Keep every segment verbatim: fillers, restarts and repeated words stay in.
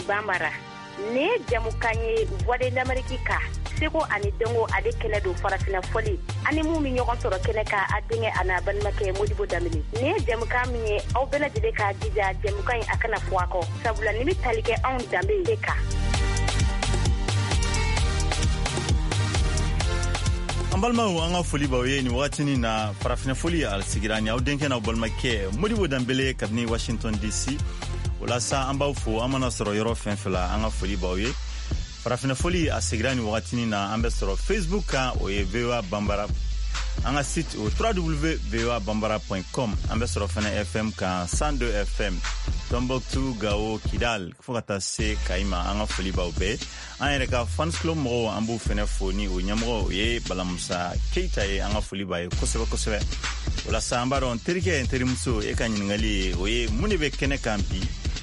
Bambara ne jamukan ye voix de l'Amérique ka seko ani dengo ade kɛnɛ do farafina foli ani mu mi ɲɔgɔn sɔrɔ kɛnɛ ka a denkɛ ana balimakɛ Modibo Damini ne jamukan min ye aw bɛɛ lajɛlen ka jija jamukan in a kana fɔ a kɔ sabula ni bi tali kɛ anw danbe de kan. An balimaw an ka foli b'aw ye nin wagatinin na farafina foli a sigira ni aw denkɛ n'aw balimakɛ Modibo Dambele kabini Washington D C walasa an b'aw fo an mana sɔrɔ yɔrɔ fɛn fɛn la an ka foli b'aw ye farafina foli a sigira ni wagatinin na an bɛ sɔrɔ Facebook kan o ye V O A Bambara an ka site o w w w point v o a bambara point com an bɛ sɔrɔ fɛnɛ F M kan one oh two F M Tombouctou, Gao, Kidal fo ka taa se Kayima an ka foli b'aw bɛɛ an yɛrɛ ka fans club mɔgɔw an b'u fɛnɛ fo ni o ɲɛmɔgɔ o ye Balamusa Keita ye an ka foli b'a ye kosɛbɛ kosɛbɛ walasa an b'a dɔn terikɛ n terimuso e ka ɲininkali ye o ye mun de bɛ kɛnɛ kan bi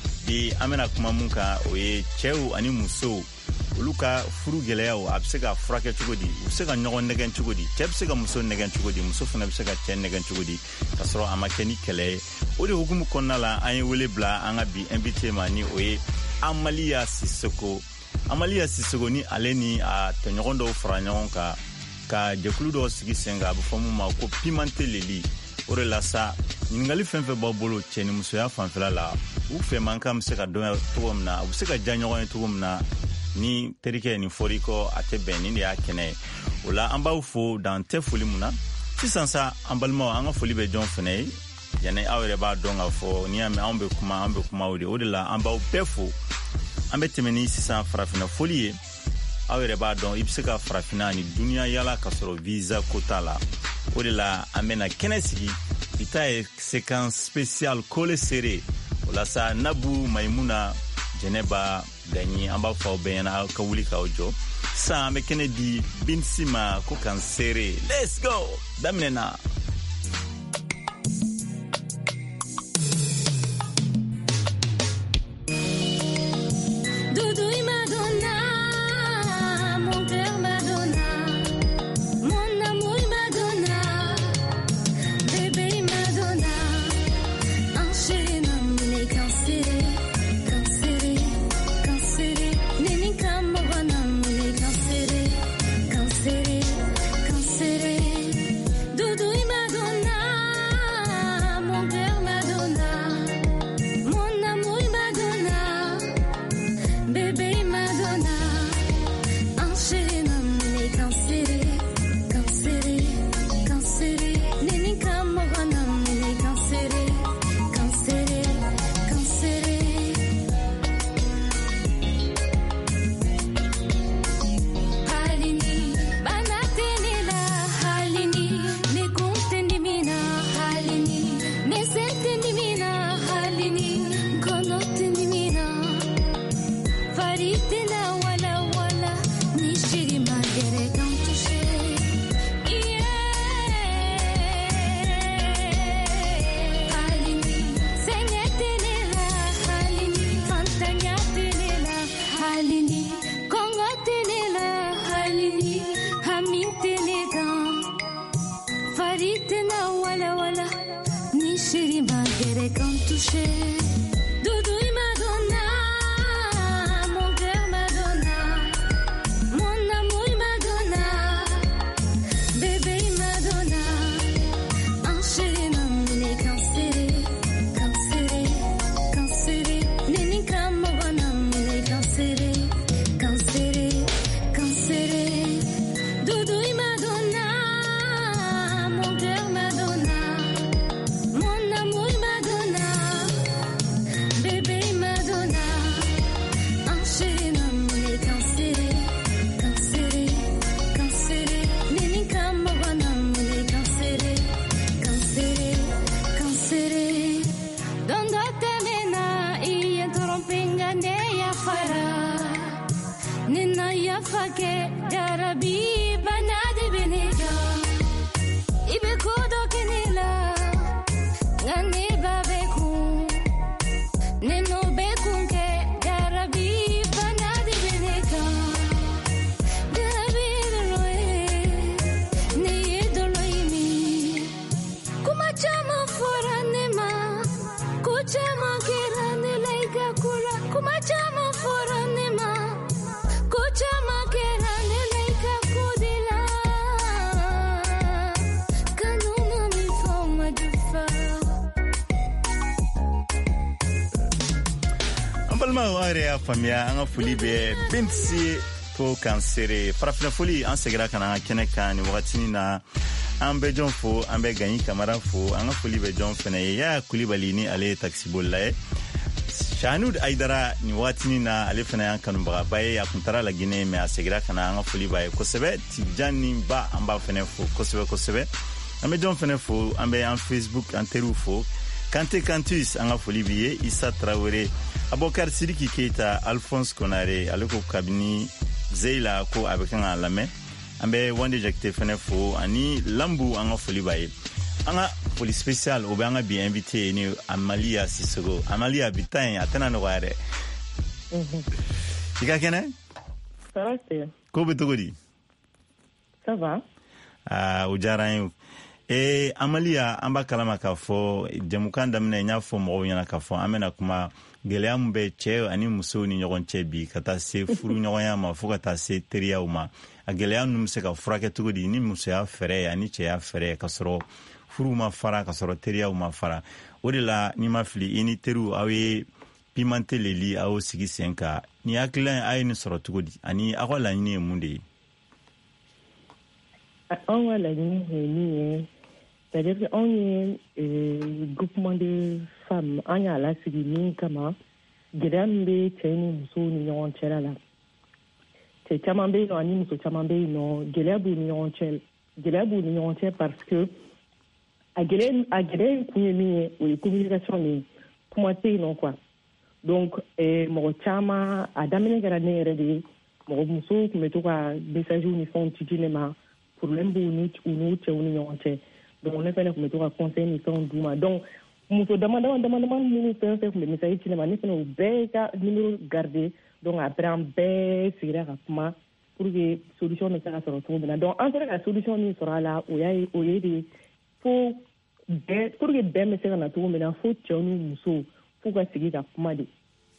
bi an bɛna kuma mun kan o ye cɛw ani musow olu ka furu gɛlɛyaw a bɛ se ka furakɛ cogo di u bɛ se ka ɲɔgɔn nɛgɛn cogo di cɛ bɛ se ka muso nɛgɛn cogo di muso fana bɛ se ka cɛ nɛgɛn cogo di ka sɔrɔ a ma kɛ ni kɛlɛ ye o de hukumu kɔnɔna la an ye wele bila an ka bi invité ma ni o ye Amaliya Sisoko Amaliya Sisoko ni ale ni a tɔɲɔgɔn dɔw fara ɲɔgɔn kan ka jɛkulu dɔw sigi sen kan a bɛ fɔ mun ma ko Pimante Leli o de la sa ɲininkali fɛn fɛn b'aw bolo cɛ ni musoya fanfɛla la u fɛ man kan bɛ se ka dɔn cogo min na u bɛ se ka diya ɲɔgɔn ye cogo min na ni terikɛ ni fɔri kɔ a tɛ bɛn ni de y'a kɛnɛ ye o la an b'aw fo dan tɛ foli mun na sisan sa an balimaw an ka foli bɛ jɔn fɛnɛ ye yanni aw yɛrɛ b'a dɔn k'a fɔ n'i y'a mɛn anw bɛ kuma an bɛ kuma o de o de la an b'aw bɛɛ fo an bɛ tɛmɛ ni sisan farafina foli ye aw yɛrɛ b'a dɔn i bɛ se ka farafina ni duniya yala ka sɔrɔ visa ko t'a la o de la an bɛna kɛnɛ sigi i ta ye séquence spéciale kole sere o la sa Nabu Maimuna Jɛnɛba Gagny an b'a fɔ aw bɛɛ ɲɛna aw ka wuli k'aw jɔ sisan an bɛ kɛnɛ di Binsi ma ko kan sere let's go daminɛna. Kuchama kirani laika kula kumachama for balma ware ya famia an fuli be bintsi ko kansere farafina fuli an segira kana kene kan wakati na an be jon fo an be gani kamara fo an fuli be jon fene ya kulibali ni ale taxi bollaye Shanud Aidara ni watini na alifana yanka numbaga baye ya kuntara la Guinée me asegira kana anga fuli baye kosebe tijani ba amba fene fo kosebe kosebe ambe jon fene fo ambe en Facebook anteru fo Kante Kantus anga fuli biye Issa Traoré Abokar Sidiki Keita Alphonse Konare aleko kabini Zeila ko abekanga lame ambe wande jakte fene fo ani lambu anga fuli baye anga police spécial ou bien bien invité ni Amalia Sissoko Amalia bitain atana no ware mhm ika kene ça va c'est ko betogodi ça va ah ujaran e Amalia amba kalama ka fo jamukanda mne nya fo mo yana ka fo amena kuma geleam be che ani muso ni nyogon che bi kata se furu nyogon ya ma fo kata se teriya uma ageleam num se ka frake togodi ni muso ya fere ani che ya fere ka soro furu ma fara ka soro teriya uma fara o de la ni ma fili ini teru awe pimante leli awo sigi senka ni aklan ay ni soro tugodi ani akola ni munde on wala ni ni c'est-à-dire que on est euh, groupement de femmes on a la sigi ni kama gedambe cheni muso ni yon chela la te chamambe no ani muso chamambe no gelabu ni yon chel gelabu ni yon chel parce que agere agere kunye ou communication ni kumate non quoi donc eh mo chama adamene garane rede mo muso kumeto ka message ni font tudinema problème bu ni unu che unu yonche donc on fait kumeto ka conseil ni font duma donc muso demande demande demande ni faire faire le message tudinema ni font beka numéro garder donc après en be sira kuma pour que solution ne sera sur tout donc entre la solution ni sera là où il y a où il y a pour pour que ben me na to me na fo chonu muso fu ka sigi ka kuma de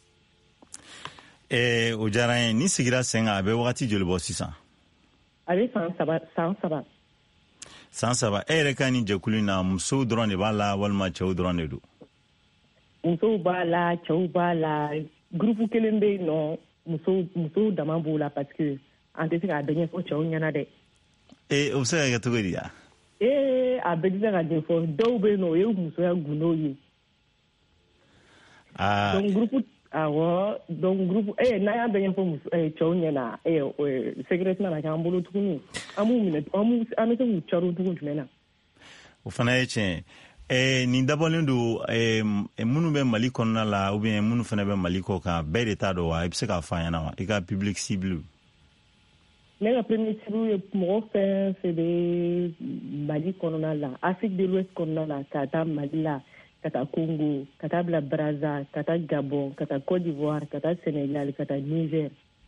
eh o jaran ni sigira senga abe wakati jolbo sisa ale san saba san saba san saba ere kani jekulina muso drone bala walma chew drone do muso bala chew bala groupe kelembe no muso muso damambo la parce que ante ka denye fo chew nyana de eh o se ga to dia eh abedisa ka de fo do be no e muso ya guno yi ah donc groupe awo donc groupe eh na ya denye fo muso eh chonya na eh secrétaire na ka mbolo tukuni amu mine amu amete mu charo tukuni na o fana eche eh ni dabolendu eh munu be mali konna la ou bien munu fana be mali ko ka be d'état do wa ibse ka fa yana wa ika public cible mais la première cible mo fait c'est des Mali konna la Afrique de l'Ouest konna la kata Mali la kata Congo kata la Brazza kata Gabon kata Côte d'Ivoire kata Sénégal kata Niger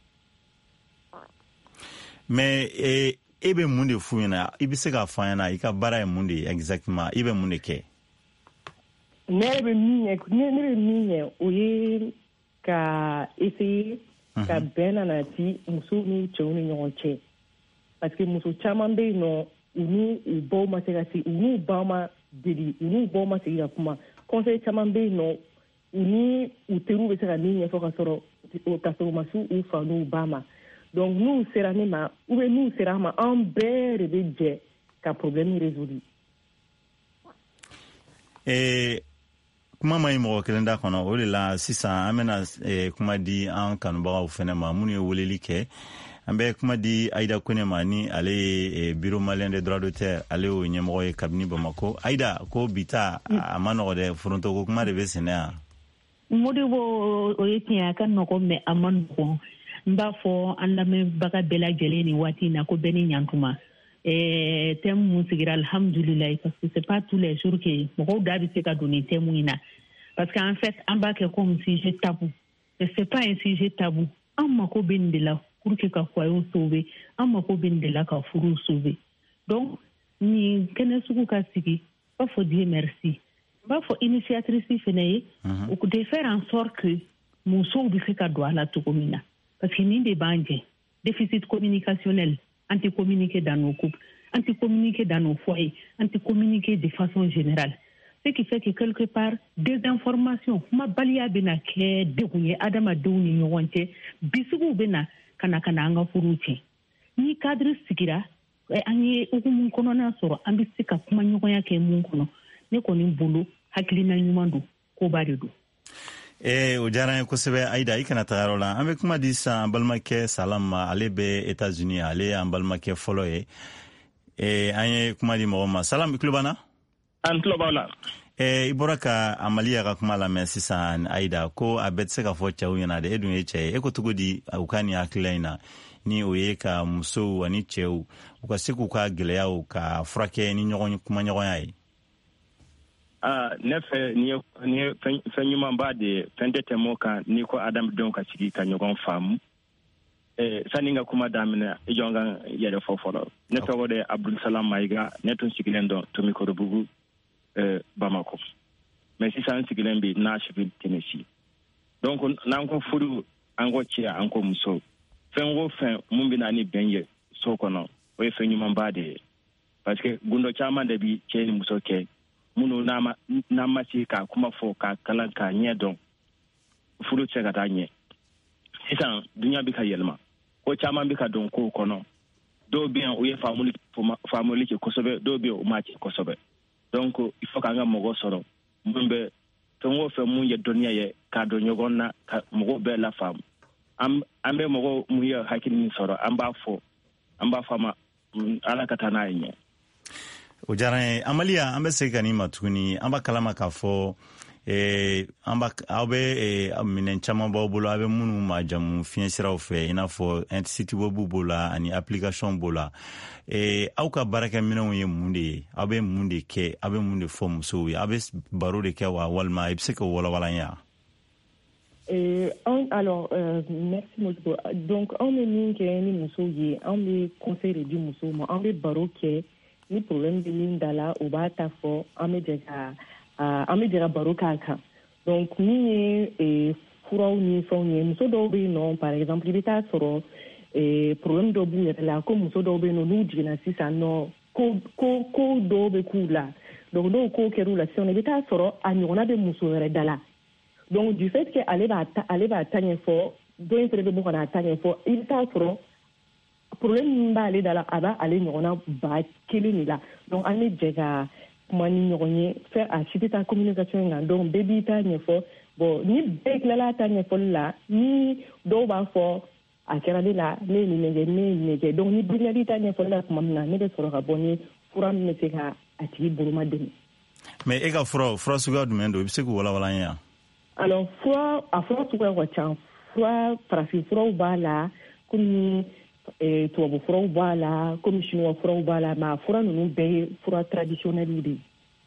mais eh ebe munde fuyena ibise ka fa yana ika bara munde exactement ibe munde ke nebe minye nebe minye oye ka essayer ka bena na ti muso ni choni nyonche parce que muso chamambe no unu ubo ma sega si unu ba ma deli unu ubo ma sega kuma conseil chamambe no uni uteru be sega minye fo ka soro o ka soro masu u fa no ba ma donc nous sera ma ou nous sera ma en bere de je ka problème résolu eh kuma mai mo kelenda kono o la sisa amena eh, kuma di an kanba o fene ma munu woleli ke ambe kuma di Aida Kone mani ale eh, bureau malien des droits d'auteur ale o nyemo e kabni Bamako Aida ko bita mm. amano de fronto ko kuma de besena modibo o yetia kan no ko me amon ko mba fo andame baga bela geleni wati na ko beni nyantuma et thème musigira alhamdulillah parce que c'est pas tous les jours que mo dabi se ka donner témoina parce qu'en fait en bas que comme sujet tabou et c'est pas un sujet tabou en mako bindela pour que ka foyo sauver en mako bindela ka furu sauver donc ni kenesuku ka sigi pas faut dire merci pas faut initiatrice fenaye ou de faire en sorte que mon so bi se ka do ala to komina parce que ni des banques déficit communicationnel anti-communiquer dans nos couples, anti-communiquer dans nos foyers, anti-communiquer de façon générale. ce qui fait que quelque part désinformation kuma baliya bena kɛ degun ye adamadenw ni ɲɔgɔn cɛ bisigiw bena kana kana an ka furu cɛ ni cadre sigira an ye hukumu kɔnɔna sɔrɔ an bɛ se ka kuma ɲɔgɔnya kɛ mun kɔnɔ ne kɔni bolo hakilina ɲuman don koba de don. Eh, o diyara n ye kosɛbɛ Aida i kana taga yɔrɔ la an bɛ kuma di sisan an balimakɛ Salam ma ale bɛ États-Unis ale y'an balimakɛ fɔlɔ ye eh, an ye kuma di mɔgɔ ma Salam i tulo b'an na? An tulo b'aw la. Eh, i bɔra ka Amaliya ka kuma lamɛn sisan Aida ko a bɛɛ tɛ se ka fɔ cɛw ɲɛna de e dun ye cɛ ye e ko cogo di u ka nin hakilila in na ni o ye ka musow ani cɛw u ka se k'u ka gɛlɛyaw ka furakɛ ni ɲɔgɔn kumaɲɔgɔnya ye? Ah, ne fɛ ni ye fɛn ɲumanba de fɛn tɛ tɛmɛ o kan ni ko adamadenw ka sigi ka ɲɔgɔn faamu. Eh, sani n ka kuma daminɛ i jɔn kan yɛrɛ fɔ fɔlɔ. Ne tɔgɔ de Abdulsalam Mayiga ne tun sigilen dɔn Tomikorobugu eh, Bamako. Mais sisan n sigilen bɛ Nashville Tennessee. Donc n'an ko furu an ko cɛ an ko muso. Fɛn o fɛn mun bɛ na ni bɛn ye so kɔnɔ o ye fɛn ɲumanba de ye. Parce que gundo caman de bi cɛ ni muso kɛ minnu n'an ma se ka kuma fɔ ka kalan ka ɲɛ dɔn furu tɛ se ka taa ɲɛ. Sisan dunya bɛ ka yɛlɛma ko caman bɛ ka don kow kɔnɔ dɔw bɛ yan u ye faamuli kɛ kosɛbɛ dɔw bɛ yan u ma kɛ kosɛbɛ. Donc il faut k'an ka mɔgɔ sɔrɔ mun bɛ fɛn o fɛn mun ye dɔnniya ye k'a dɔn ɲɔgɔn na ka mɔgɔw bɛɛ lafaamu. An bɛ mɔgɔw mun ye hakili min sɔrɔ an b'a fɔ an b'a fɔ a ma ala ka taa n'a ye ɲɛ. O diyara n ye Amaliya an bɛ segin ka n'i ma tuguni an b'a kalama k'a fɔ eh, aw bɛ eh, minɛn caman b'aw bolo aw bɛ minnu majamu fiɲɛ siraw fɛ i n'a fɔ site web b'o la ani application b'o la eh, aw ka baarakɛminɛnw ye mun de ye aw bɛ mun de kɛ aw bɛ mun de fɔ musow ye aw bɛ baro de kɛ wa walima i bɛ se ka walawala n ye wa? Euh, on, alors, euh, merci beaucoup. Donc, on est mis qui est ni muso ye, on est conseil du muso, on est baro qui ni problème de ligne d'ala ou ba ta fo, on est déjà, on est déjà baro kaka. Donc, ni et fura ni fo ni muso dobe non, par exemple, il est à soro et problème dobu la comme muso dobe non nous dit na si ça non ko ko ko dobe kula. Donc, donc ko ke relation il est à soro on a de muso dala. Donc, du fait qu'elle va attendre fort, donc il faut que attendre fort, il t'a trop, problème va aller dans la aba, aller nous on a bas quel là. Donc, on est déjà comment nous faire acheter ta communication donc baby t'attendre fort, bon ni bec là là t'attendre fort là, ni do va fort à quelle année là, ni ni ni ni ni donc ni bien dit t'attendre fort là comme na, ni de sera bonne pour un métier à attirer bouloma demi. Mais et ka fro fro suga du mendo, c'est quoi wala wala ya? Alors, froid, à froid, tout le temps, froid, farafin froid ou bas là, comme eh, toi, froid ou bas là, comme chinois froid ou bas là, mais froid, nous nous payons froid traditionnel ou des.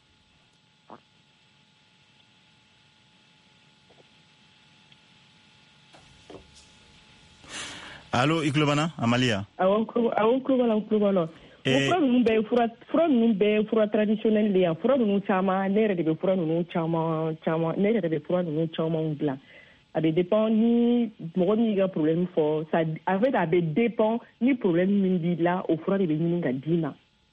Allô, Iklobana, Amalia? Ah, on trouve, ah, on trouve, on trouve, alors. Fura nous be fura fura nous be fura traditionnel li fura nous chama nere de fura nous chama chama nere de fura nous chama ungla ade dépend ni mo ni ga problème fo ça avec ade dépend ni problème mindi là au fura de ni ga dina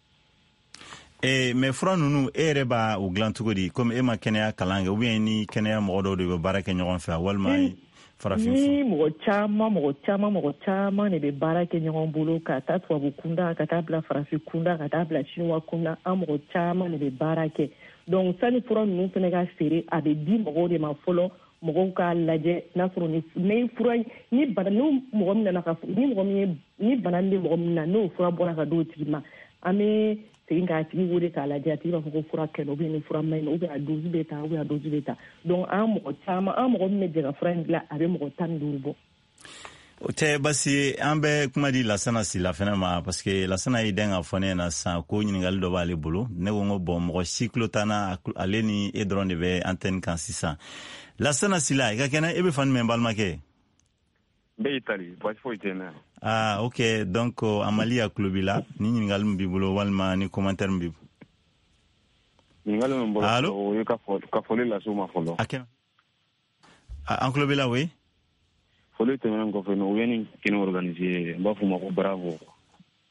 eh mais fura nous ere ba u glan tugodi comme e ma kenya kalanga ou bien ni kenya mo do de baraka ñogon fa walma ni mo chama mo chama mo chama ne be baraka ñogon bolo ka ta to bukunda ka ta bla farasi kunda ka ta bla chinois kunda amro chama ne be baraka donc ça ni fura nous Sénégal serré ade di mo de ma folo mo ka laje na furo ni ne fura ni bana no mo na ka ni mo ni bana ni mo na no fura bona ka do tima ame c'est nga ti wode ka la dia ti ba ko fura ke no be ni fura mai no be a dozi beta ou a dozi beta donc am mo chama am mo me de friend la ave mo tan durbo ote basi ambe kuma di la sana si la fena ma parce que la sana i denga fone na sa ko ni ngal do bale bulu ne ngo bo mo cyclo tana aleni e drone de be antenne kan sisa la sana si la ka kena e be fan men balma ke be Italie pas fo itena. Ah, ok. Donc, uh, Amalia Klubila, ni ngal mbibulo walma ni commentaire mbibu. Ngal mbibulo. Allô? O ka fo ka fole la suma folo. Ok. Ah, en Klubila, oui. Fole te men ko fe no yeni kino organiser ba fu mako bravo.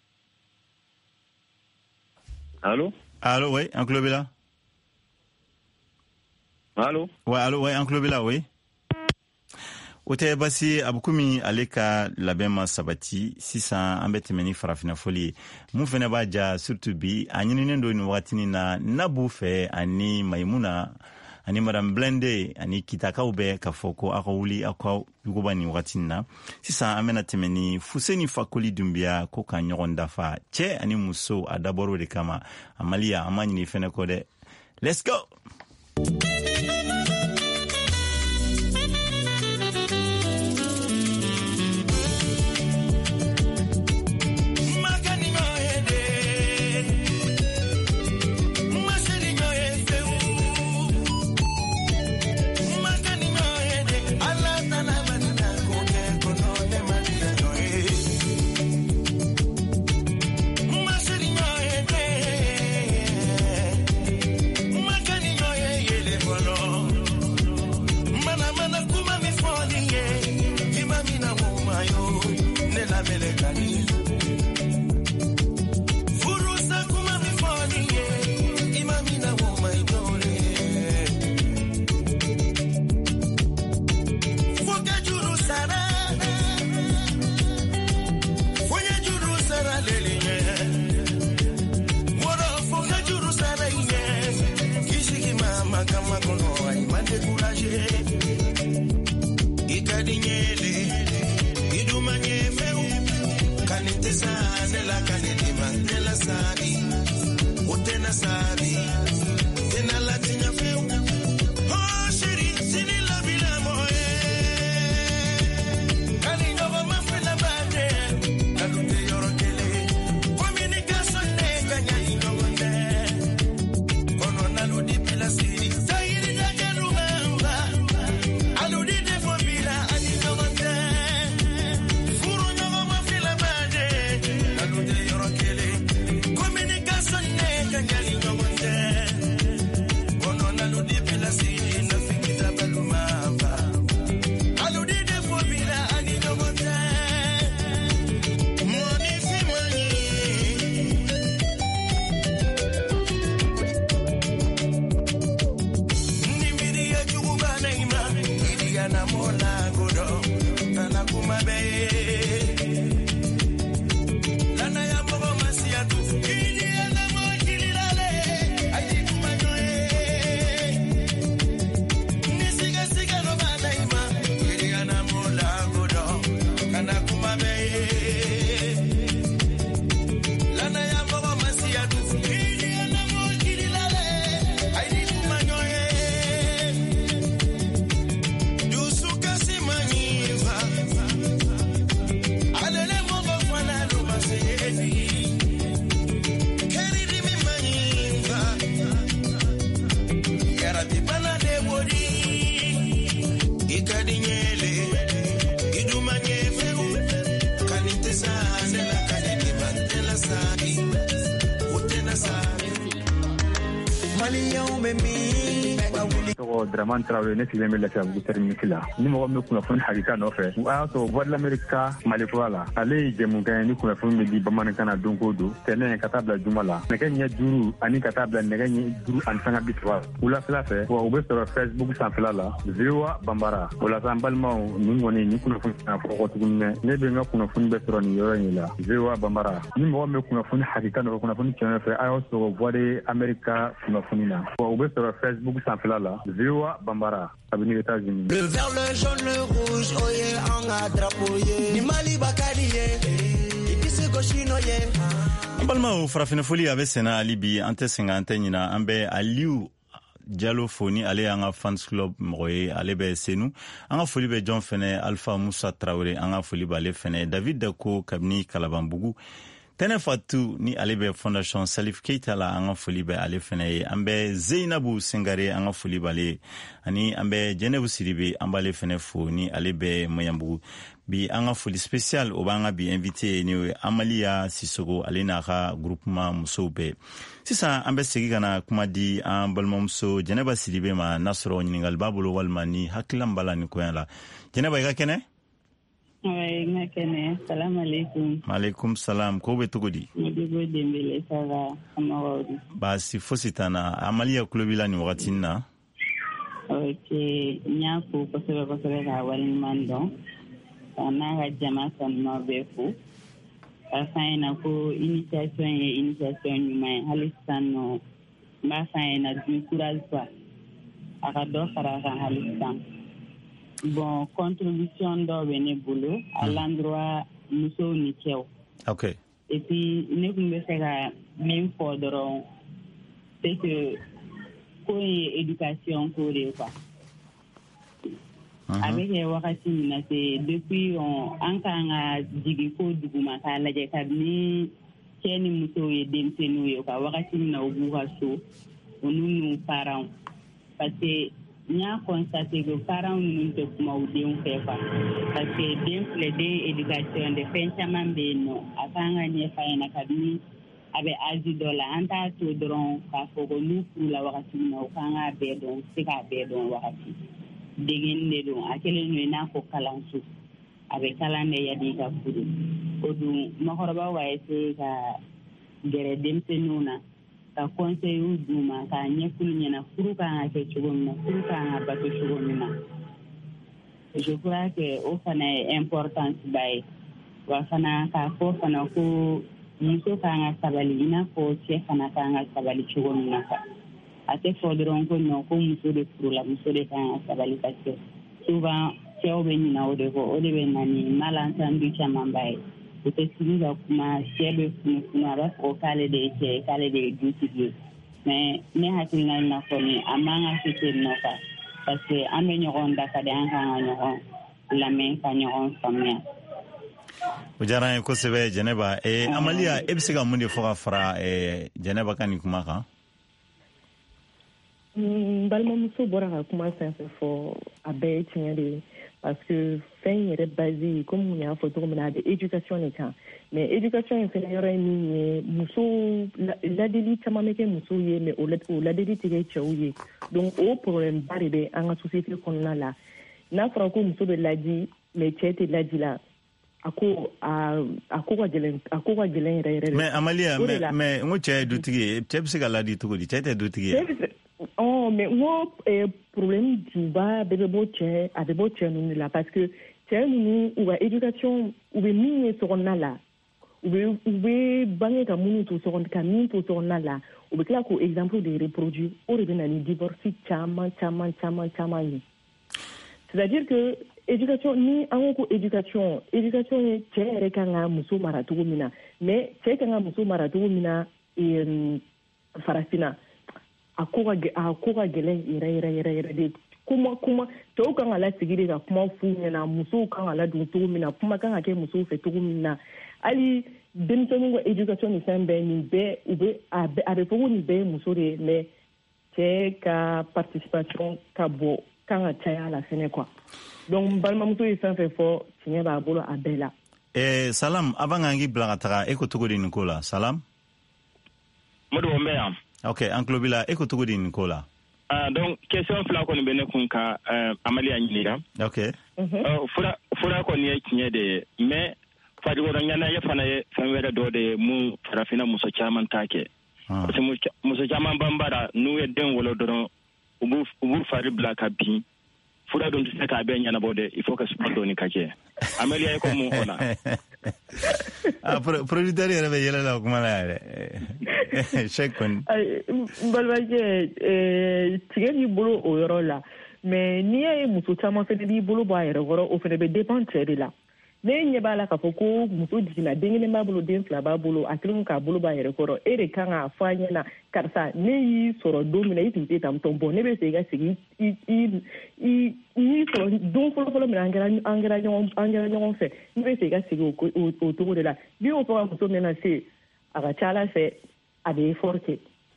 Allô? Allô, oui, en Klubila. Allô? Ouais, allô, ouais, en club là, oui. O tɛ basi a bɛ komi ale ka labɛn ma sabati sisan an bɛ tɛmɛ ni farafina fɔli ye mun fɛnɛ b'a ja surtout bi a ɲininen don nin wagatinin na Nabu fɛ ani Mayimuna ani Madame Blende ani Kitakaw bɛ k'a fɔ ko aw ka wuli aw ka yuguba nin wagatinin na sisan an bɛna tɛmɛ ni Fuseni Fakoli Dunbiya ko ka ɲɔgɔn dafa cɛ ani muso a dabɔr'o de kama a Maliya an ma ɲini fɛnɛ kɔ dɛ. Let's go! Draman Traoré ne sigilen bɛ lafiya bugu terminus la ni mɔgɔ min bɛ kunnafoni hakika nɔfɛ o y'a sɔrɔ voix de l'Amérique Malifura la ale ye jɛmukan ye ni kunnafoni bɛ di bamanankan na don o don tɛnɛn ka taa bila juma la nɛgɛ ɲɛ duuru ani ka taa bila nɛgɛ ɲɛ duuru ani sanga bi saba wulafɛla fɛ wa u bɛ sɔrɔ Facebook sanfɛla la V O A Bambara o la sa n balimaw nin kɔni ni kunnafoni na fɔ tuguni dɛ ne bɛ n ka kunnafoni bɛ sɔrɔ nin yɔrɔ in la V O A Bambara ni mɔgɔ min bɛ kunnafoni hakika nɔfɛ kunnafoni tiɲɛ fɛ a y'aw sɔrɔ voix de l'Amérique kunnafoni na wa u bɛ sɔrɔ Facebook sanfɛla la V O A Bambara. Le vert, le jaune, le rouge, oye, en a drapeau, ye. Ni Mali bakadi ye. Ibi se goshino ye. An balimaw farafina foli a bɛ sɛnɛ hali bi an tɛ sɛgɛn an tɛ ɲina an bɛ Aliyu Jalo fo ni ale y'an ka fans club mɔgɔ ye ale bɛ Senu an ka foli bɛ jɔn fɛnɛ Alpha Musa Traoré an ka foli b'ale fɛnɛ David Dako kabini Kalabanbugu Tɛnɛ Fatu ni ale bɛ Fondation Salif Keita la an ka foli bɛ ale fɛnɛ ye an bɛ Zeinabu Sengare an ka foli b'ale ani an bɛ Jɛnɛbu Sidibe an b'ale fɛnɛ fo ni ale bɛ Mayanbugu bi an ka foli spécial o b'an ka bi invité ni Amaliya Sisogo ale n'a ka groupement musow bɛɛ sisan an bɛ segi ka na kuma di an balimamuso Jɛnɛba Sidibe ma n'a sɔrɔ ɲininkali b'a bolo walima ni hakililan b'a la nin koɲɛ la Jɛnɛba i ka kɛnɛ. Oui, nga kene. Salam alaikum. Alaikum salam. Ko be togo di? Modibo Dembele, ça va. Amawadi. Ba si fosi tana. Amaliya kulobila ni wakati na? ke nya ko ko sebe ko sebe ka wal man don na ga jama son no be fu asaina ko initiation e initiation ni mai halistan no ma saina du courage quoi aka do fara kan halistan bon contribution do bene bolo à l'endroit muso ni kew. OK. Et puis ne kumbe sega même fodoro c'est que ko éducation ko re quoi. Avec les wakati na c'est depuis on ankanga jigi ko duguma ka laje kadni keni muso ye demsenu yo ka wakati na obuga so onunu parents parce que nya constaté que parents nous te kuma udem fefa parce que dem plaider éducation de penchaman be no akanga nye faina kadni abe aji dola anta to dron ka fogo nu la wakati na okanga be don sika be don wakati degen ne don akele no na ko kalansu abe kalane yadi ka fudu odu mahorba waese ka gere dem senuna ka conseil duma ka nyekul nyana furuka ngake chugomna furuka ngabato chugomna je crois que au fana importance bay wa fana ka ko fana ko muso ka nga sabali ina ko che fana ka nga sabali chugomna ka ate fodron ko no ko muso de furula muso de ka nga sabali parce que souvent cheo be nyina o de ko o de be nani malentendu chama bay peut-être kuma chebe kuna ba ko kale de che kale de duty mais ne hakina na ko ni amanga site no ka parce que ame nyoron da ka de anga nyoron la men ka nyoron famia ujara ko sebe Geneva e amalia ebsiga mundi foka fra e Geneva kan kuma ka mm balmo muso bora kuma sense fo abe tinyade parce que fin est basé comme on a photo comme on a éducation les cas mais éducation inférieure ni muso la délite ma meke muso ye mais au la délite ke chouye donc au problème barbe en société qu'on a là na franco muso de la dit mais tete la dit là ako a ako wa gelen ako wa gelen re re mais amalia mais mais ngo che du tigi tepsi la dit to di tete du tigi oh mais moi eh, problème du bas bébé boche avec boche nous là parce que c'est nous ou éducation ou mini sur on là ou ou bangé comme nous tout sur on camin tout sur on là ou là ko exemple de reproduire ou revenir ni divorce chama chama chama chama c'est-à-dire que éducation ni en ko éducation éducation c'est rekanga muso maratu mina mais c'est kanga muso maratu mina et farafina akora akora gelen ira ira ira ira de kuma kuma to kan ala sigire ga kuma funya na muso kan ala dun to mina kuma kan ake muso fe to mina ali demtonu education ni sembe ni be ube abe fo ni be muso de mais c'est ka participation ka bo kan ata ala sene quoi donc balma muso yi sen fe fo tinya ba bolo abela eh salam abangangi blagata e ko to godin kola salam modo mbeam. OK, Anklobila, eko tugudi Nicola. Ah, donc question fla ko ni bene kunka euh, Amalia nyira. OK. Euh fura fura ko ni kinye de mais fadi go nyana ya fana ye famwere do de mu farafina muso chaman take. Ah. Parce que muso chaman bambara nu ye den wolo do ubu ubu fari black abi. Fura don tse ka be nyana bode il faut que sport do ni kake. Amalia ko mu ona. Ah, producteur yere be yele la kuma la yere. Check kon. Balbaje eh tigeni bolo o yoro la. Mais ni ay muso chama fe di bolo ba yere goro o fe be dépendre la. Ne nye bala ka foko muso dina dengene ma bolo den fla ba bolo akilun ka bolo ba yere goro ere kan afanya na karsa ne yi soro domina yi tite tam tombo ne be se ga sigi i i i ni soro don folo folo me angara angara nyon angara nyon fe ne be se ga sigi o o to de la bi o fo muso mena se aga chala fe ade forte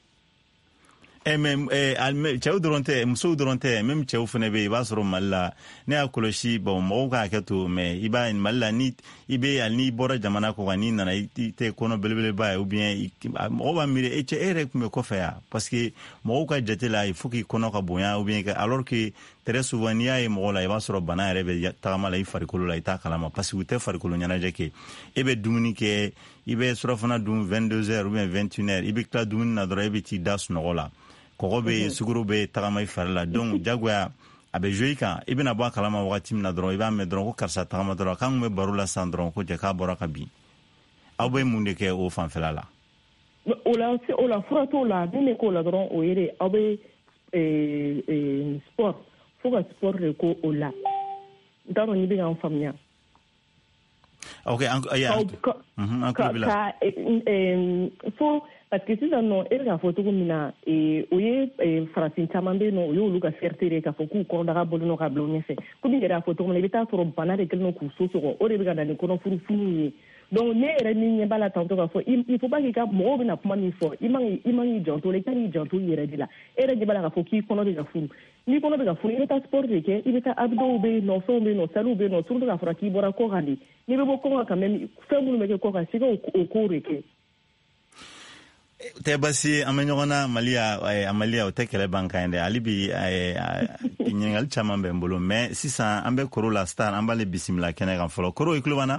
eh même eh alme chau durante muso durante même chau fene be basro malla ne akoloshi bon mo ka keto me iba in malla ni ibe al ni bora jamana ko gani na te kono belbele ba ou bien o ba mire e che ere me ko fa parce que mo ka jete la il faut ki kono ka boya ou bien alors que très souvent ya e mo la iba soro bana rebe tagama la ifarikolo la ita kalama parce que te farikolo nyana jeke ebe dumuni ke ibe soro fana dum vingt-deux heures ou bien vingt et une heures ibe kla dumuni na dro ebe ti das no gola kɔgɔ bɛ suguru bɛ tagama i fari la donc jagoya a bɛ jouer kan i bɛna bɔ a kalama wagati min na dɔrɔn i b'a mɛn dɔrɔn ko karisa tagama dɔrɔn k'an kun bɛ baro la san dɔrɔn ko jɛ k'a bɔra ka bin aw bɛ mun de kɛ o fanfɛla la. o la o la fura t'o la min bɛ k'o la dɔrɔn o ye de aw bɛ sport fo ka sport de ko o la n t'a dɔn n'i bɛ k'an faamuya. ok an kulo b'i la. fo parce que sisan nɔ e bɛ k'a fɔ cogo min na o ye farafin caman bɛ yen nɔ o y'olu ka fierté de k'a fɔ k'u kɔrɔdaga bɔlen don ka bila u ɲɛfɛ komi yɛrɛ y'a fɔ cogo min na i bɛ taa sɔrɔ bana de kɛlen don k'u so sɔgɔ o de bɛ ka na ni kɔnɔfuru funu ye donc ne yɛrɛ min ɲɛ b'a la tantôt k'a fɔ il faut pas k'i ka mɔgɔw bɛna kuma min fɔ i man i man k'i janto la i kan k'i janto i yɛrɛ de la e yɛrɛ ɲɛ b'a la k'a fɔ k'i kɔnɔ bɛ ka funu n'i kɔnɔ bɛ ka funu i bɛ taa sport de kɛ i bɛ taa abdow bɛ yen nɔ fɛnw bɛ yen nɔ saliw bɛ yen nɔ surtout k'a fɔra k'i bɔra kɔ kan de n'i bɛ bɔ kɔ kan quand même fɛn minnu bɛ kɛ kɔ kan f'i ka o kow de kɛ. tɛ basi an bɛ ɲɔgɔn na maliya amaliya o tɛ kɛlɛ ban kan dɛ hali bi ɲininkali caman bɛ n bolo mais sisan an bɛ koro la star an b'ale bisimila kɛnɛ kan fɔlɔ koro i tulo b'an na.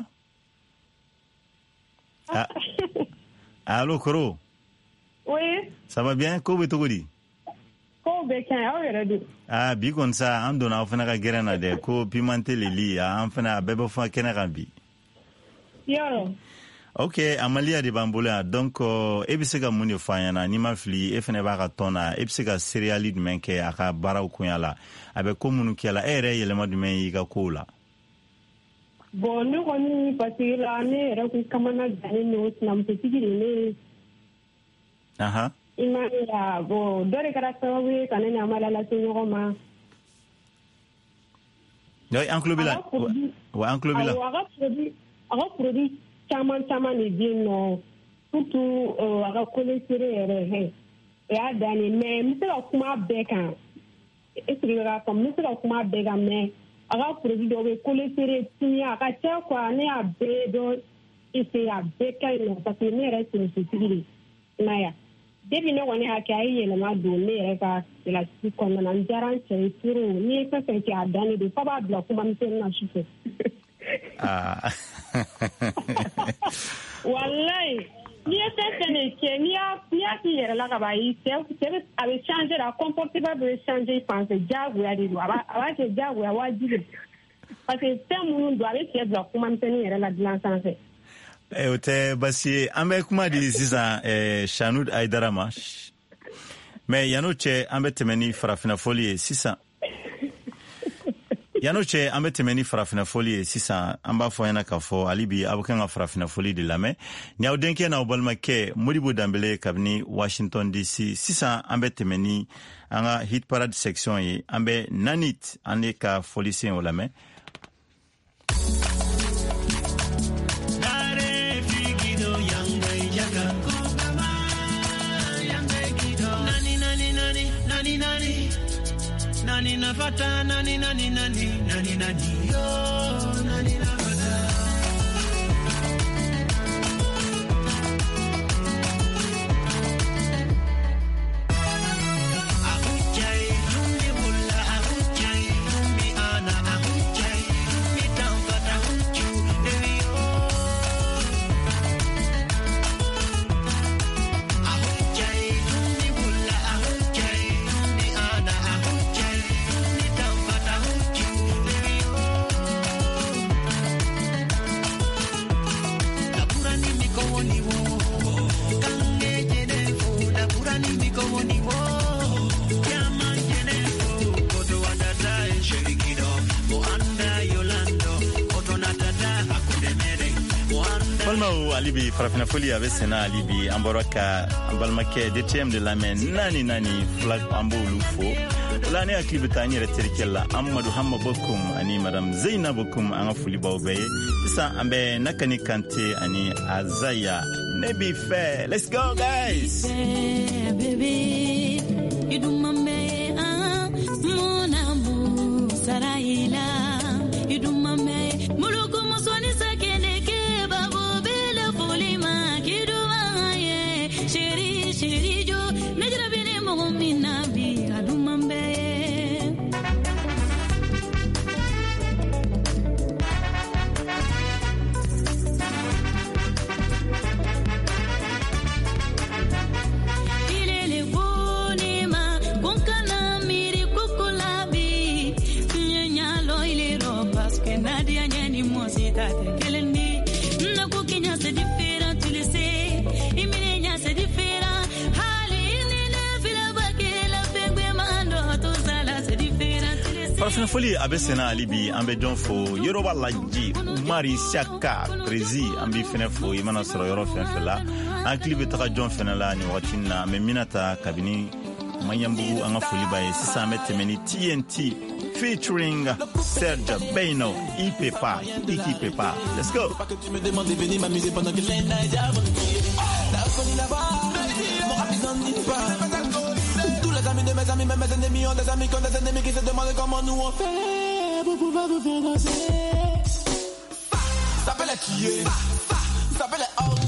Ah. Allô, Koro? Oui. Ça va bien? Ko bɛ cogo di? Ko bɛ kɛn aw yɛrɛ don. Ah, bi kɔni sa an donna aw fana ka gɛrɛn na dɛ ko pimenté leli an fana a bɛɛ bɛ fɔ kɛnɛ kan bi. Yɔrɔ. Ok, Amalia de b'an bolo yan donc e bɛ se ka mun de fɔ an ɲɛna n'i ma fili e fana b'a ka tɔn na e bɛ se ka seriali jumɛn kɛ a ka baaraw kunya la a bɛ ko minnu kɛ la e yɛrɛ yɛlɛma jumɛn y'i ka kow la. Bon ne kɔni parce que la ne yɛrɛ ko kamana gannen don sinamusotigi de ne. Ahan. I ma ye la bon dɔ de kɛra sababu ye ka ne ni Amala lase ɲɔgɔn ma. Oui, an tulo b'i la. Wa an tulo b'i la. Awɔ a ka produit a ka produit caman caman de bɛ yen nɔ surtout a ka collecteur yɛrɛ hɛ o y'a dannen mais n bɛ se ka kuma bɛɛ kan est-ce que i bɛ k'a faamu n bɛ se ka kuma bɛɛ kan mais a ka produit dɔw bɛ collecteur timiya a ka ca quoi ne y'a bɛɛ dɔn essayer a bɛɛ ka ɲi nɔ parce que ne yɛrɛ sinamusotigi de i ma ye depuis ne kɔni hakɛ a ye yɛlɛma don ne yɛrɛ ka cɛlasigi kɔnɔna na n diyara n cɛ ye trop n'i ye fɛn fɛn kɛ a dannen don f'a b'a bila kuma misɛnnin na su fɛ. Wallahi n'i ye fɛn fɛn de kɛ n'i y'a n'i y'a k'i yɛrɛ la ka ban i cɛ cɛ a bɛ changer a comportement bɛ changer i fan fɛ diyagoya de don a b'a a b'a kɛ diyagoya wajibi parce que fɛn minnu don a bɛ cɛ bila kuma misɛnnin yɛrɛ la dilan sanfɛ. O tɛ basi ye an bɛ kuma di sisan Chanud Aidara ma mais yan'o cɛ an bɛ tɛmɛ ni farafinna foli ye sisan. Yan'o cɛ an bɛ tɛmɛ ni farafinna foli ye sisan an b'a fɔ ɲɛna k'a fɔ hali bi aw kan ka farafinna foli de lamɛn ni aw denkɛ n'aw balimakɛ Modibo Danbele kabini Washington D C sisan an bɛ tɛmɛ ni an ka hit parade section ye an bɛ Nanit an de ka foli sen o lamɛn. Nani na fata nani nani nani nani nani yo nani na fata ahujai jumbi mulla ahujai jumbi ana ahujai jumbi tamfata huju deviyo ahujai jumbi mulla ahujai jumbi ana ahujai Balmaw alibi farafina foli a bɛ senna alibi an bɔra ka an balimakɛ D T M de lamɛn naani naani fila an b'olu fo o la ne hakili bɛ taa n yɛrɛ terikɛ la Amadu Hama Bokum ani Madame Zeyna Bokum an ka foli b'aw bɛɛ ye sisan an bɛ Nakani Kante ani Azaya ne b'i fɛ let's go guys baby you do my me ah mon amour saraila you do my me muluko muswani sakene ke babo bele folima kidu aye shiri shiri jo nejra bine mo minna bi adumambe ilele boni ma farafina foli a bɛ sɛnɛ hali bi an bɛ jɔn fo yɔrɔba laji umari siaka prezi an b'i fɛnɛ fo i mana sɔrɔ yɔrɔ fɛn fɛn la an hakili bɛ taga jɔn fɛnɛ la nin wagati na an bɛ mina ta kabini maɲanbugu an ka foli b'a ye sisan an bɛ tɛmɛ ni T N T featuring Serge Beino, Ipepa, Iki Pepa. Let's go. Tous les amis de mes amis, même mes ennemis ont des amis qui ont des ennemis qui se demandent comment nous on fait pour pouvoir vous faire danser. Ça s'appelle la tuer, ça s'appelle la aura.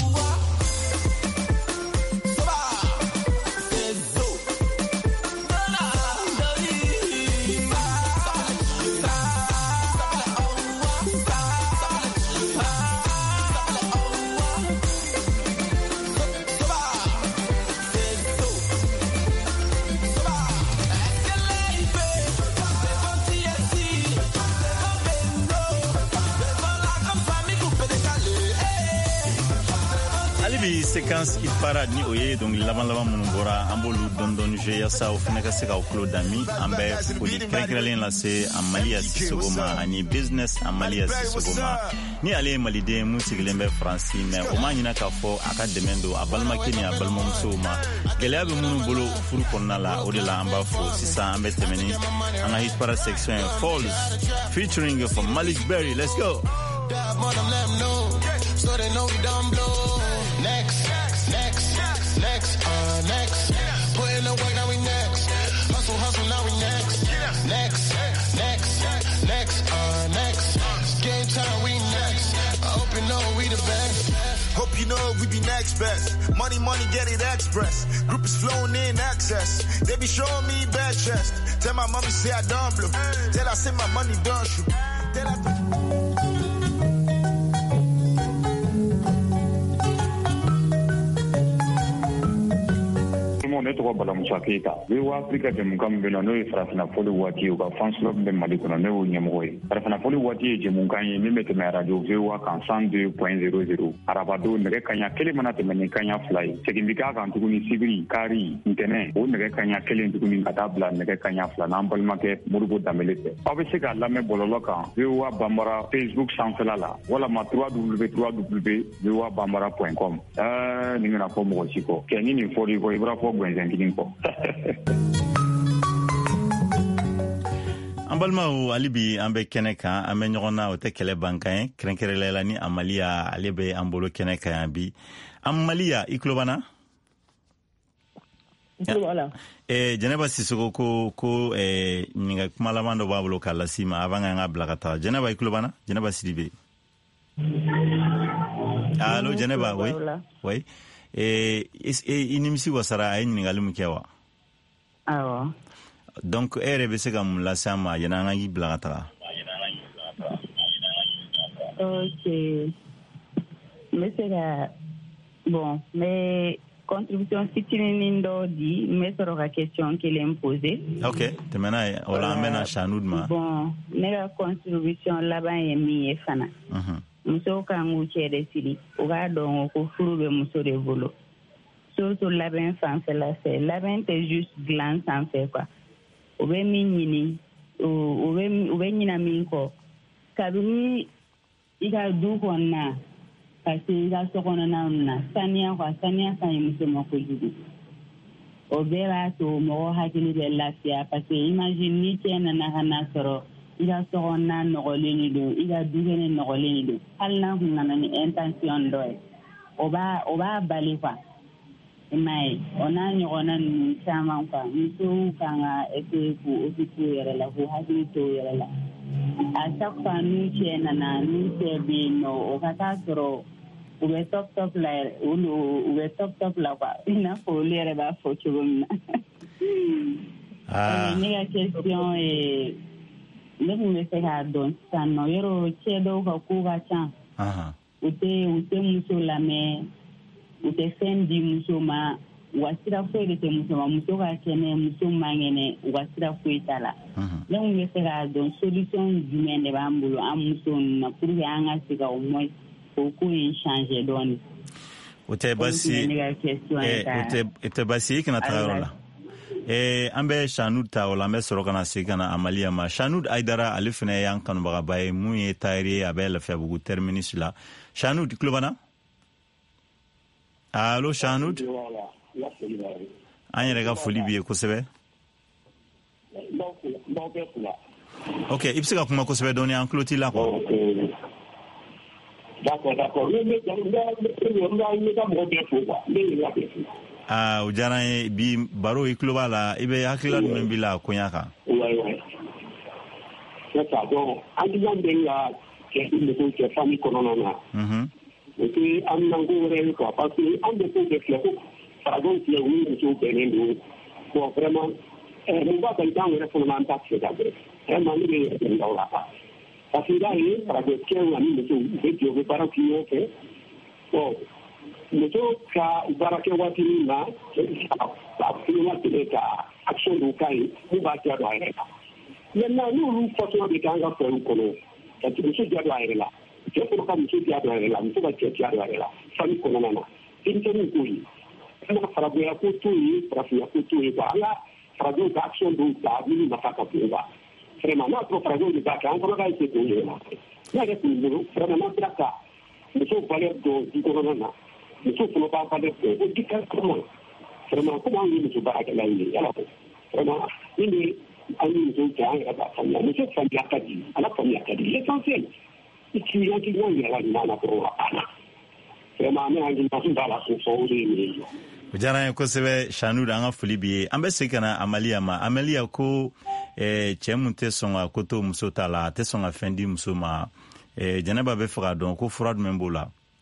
Séquence il parade ni oye donc laban laban mun bora ambolu don don je yasa o fena ka se ka oklo dami ambe poli krekrelen la se amalia sisogoma ani business amalia sisogoma ni ale malide musigilembe france mais o manyina ka fo aka demendo abalma kini abalma musoma geleabe mun bolo furu konnala o de la amba fo sisa ambe temeni ana hit para section falls featuring from Malik Berry. Let's go. So they know we done blow. Next, next, next, uh, next. Put in the work, now we next. Hustle, hustle, now we next. Next, next, next, uh, next. It's game time, we next. I hope you know we the best. Hope you know we be next best. Money, money, get it express. Group is flowing in excess. They be showing me bad chest. Tell my mommy say I done blue. Tell I say my money done shoot. Tell I... ne tɔgɔ Balamusa Keyita we wa Afrika jɛmukan bɛ na n'o ye farafina foli waati ye u ka fans club bɛ Mali kɔnɔ ne y'o ɲɛmɔgɔ ye farafina foli waati ye jɛmukan ye min bɛ tɛmɛ radio V O A kan cent deux point zéro zéro arabado nɛgɛ kaɲa kelen mana tɛmɛ ni kaɲa fila ye segin bi k'a kan tuguni sibiri kari ntɛnɛn o nɛgɛ kaɲa kelen tuguni ka taa bila nɛgɛ kaɲa fila n'an balimakɛ Modibo Dambele fɛ aw bɛ se k'a lamɛn bɔlɔlɔ kan V O A Banbara Facebook sanfɛla la walama w w w point v o a banbara point com ɛɛ nin kana fɔ mɔgɔ si kɔ kɛ ni nin fɔr'i kɔ i b'a fɔ gwɛnsɛn kɔ an balimaw hali bi an bɛ kɛnɛ kan an bɛ ɲɔgɔn na o tɛ kɛlɛ bankan ye kɛrɛnkɛrɛnla la ni Amaliya ale bɛ an bolo kɛnɛ kan yan bi Amaliya i tulo b'an na eh Jɛnɛba Sisoko ko ko eh ɲininka kuma laban dɔ b'a bolo k'a lasi ma avant k'an ka bila ka taa Jɛnɛba i tulo b'an na Jɛnɛba Sidibe allo Jɛnɛba oui oui eh i nimisi wasara a ye ɲininkali min kɛ wa awɔ donc e yɛrɛ bɛ se ka mun lase an ma yanni an ka y'i bila ka taga ok n bɛ se ka bon n bɛ contribution fitinin dɔ di n bɛ sɔrɔ ka question kelen poser ok tɛmɛ n'a ye o la an bɛna Chanud ma bon ne ka contribution laban ye min ye fana musow kan k'u cɛ de siri u k'a dɔn ko furu bɛ muso de bolo surtout labɛn fanfɛla fɛ labɛn tɛ juste dilan sanfɛ quoi u bɛ min ɲini u bɛ u bɛ ɲina min kɔ kabini i ka du kɔnɔna ka se i ka sokɔnɔnaw na saniya quoi saniya ka ɲi muso ma kojugu o bɛɛ b'a to mɔgɔ hakili bɛ lafiya parce que imagine ni cɛ nana ka na sɔrɔ i ka sokɔnɔna nɔgɔlen de don i ka dukɛnɛ nɔgɔlen de don hali n'a kun nana ni intention dɔ ye o b'a o b'a bali quoi i m'a ye o n'a ɲɔgɔnna ninnu caman quoi musow kan ka essayer k'u occuper u yɛrɛ la k'u hakili to u yɛrɛ la à chaque fois n'u cɛ nana n'u cɛ bɛ yen nɔ o ka taa sɔrɔ u bɛ top top la yɛrɛ olu u bɛ top top la quoi i n'a fɔ olu yɛrɛ b'a fɔ cogo min na ne ka question ye ne kun bɛ se k'a dɔn sisan nɔ yɔrɔ cɛ dɔw ka ko ka ca u tɛ u tɛ muso lamɛn u tɛ fɛn di muso ma wasira foyi de tɛ muso ma muso ka kɛnɛ muso man kɛnɛ u ka sira foyi t'a la ne kun bɛ se k'a dɔn solution jumɛn de b'an bolo an muso ninnu na pour que an ka se ka au moins o ko in changer dɔɔni. o tɛ basi o tɛ basi i kana taga yɔrɔ la. Eh, an bɛ Chanud ta o la an bɛ sɔrɔ kana segin kana Amaliya ma. Chanud Aidara ale fana y'an kanubagaba ye mun ye tailleur ye a bɛ Lafiyabugu terminus la. Chanud tulo b'an na? Allo Chanud? An yɛrɛ ka foli b'i ye kosɛbɛ. Ok, i bɛ se ka kuma kosɛbɛ dɔɔni an tulo t'i la quoi. D'accord, d'accord. Ah, o diyara n ye bi baro i tulo b'a la i bɛ hakilila jumɛn b'i la koɲa kan? Ouais, ouais. C'est ça. Donc, hakilila bɛ n la cɛ muso cɛ famille kɔnɔna na. Unhun. Et puis an bɛna ko wɛrɛ ye quoi parce que an bɛ ko de filɛ ko farajɛw filɛ u ni musow bɛnnen don. Bon, vraiment, mun b'a kan an yɛrɛ fana an ta tigɛ ka bɛn. Vraiment ne bɛ yɛrɛ o la quoi. Parce que i b'a ye farajɛcɛw ani musow u bɛ jɛ u bɛ baara kɛ ɲɔgɔn fɛ. Bon, muso ka baara kɛ waati min na a filima tigɛ ka action dɔw k'a ye mun b'a diya don a yɛrɛ la. Maintenant n'olu façon de k'an ka fɛɛrɛw kɔnɔ ka muso diya don a yɛrɛ la cɛ fana ka muso diya don a yɛrɛ la muso ka cɛ diya don a yɛrɛ la famille kɔnɔna na denmisɛnninw k'o ye an ka farabonya ko t'o ye farafinya ko t'o ye quoi an ka farajɛw ka action dɔw ta minnu nafa ka bon quoi vraiment n'a sɔrɔ farajɛw de b'a kɛ an fana ka essayer k'o yɛlɛma ne yɛrɛ tun bolo vraiment n'an sera ka muso valeur dɔn du kɔnɔna na muso fana b'a valeur dɔn o di kan kɔnɔ vraiment comme anw ye muso baarakɛla ye yala ko vraiment min bɛ an ni muso cɛ an yɛrɛ b'a faamuya muso faamuya ka di ala faamuya ka di l'essentiel i k'i hakili ɲɔgɔn yɛrɛ la ɲuman na dɔrɔn a banna vraiment ne hakilina tun b'a la so fɔ o de ye nin ye. O diyara n ye kosɛbɛ Chanud an ka foli b'i ye an bɛ segin ka na Amaliya ma Amaliya ko eh, cɛ mun tɛ sɔn ka ko to muso ta la a tɛ sɔn ka fɛn di muso ma eh, Jɛnɛba bɛ fɛ ka dɔn ko fura jumɛn b'o la?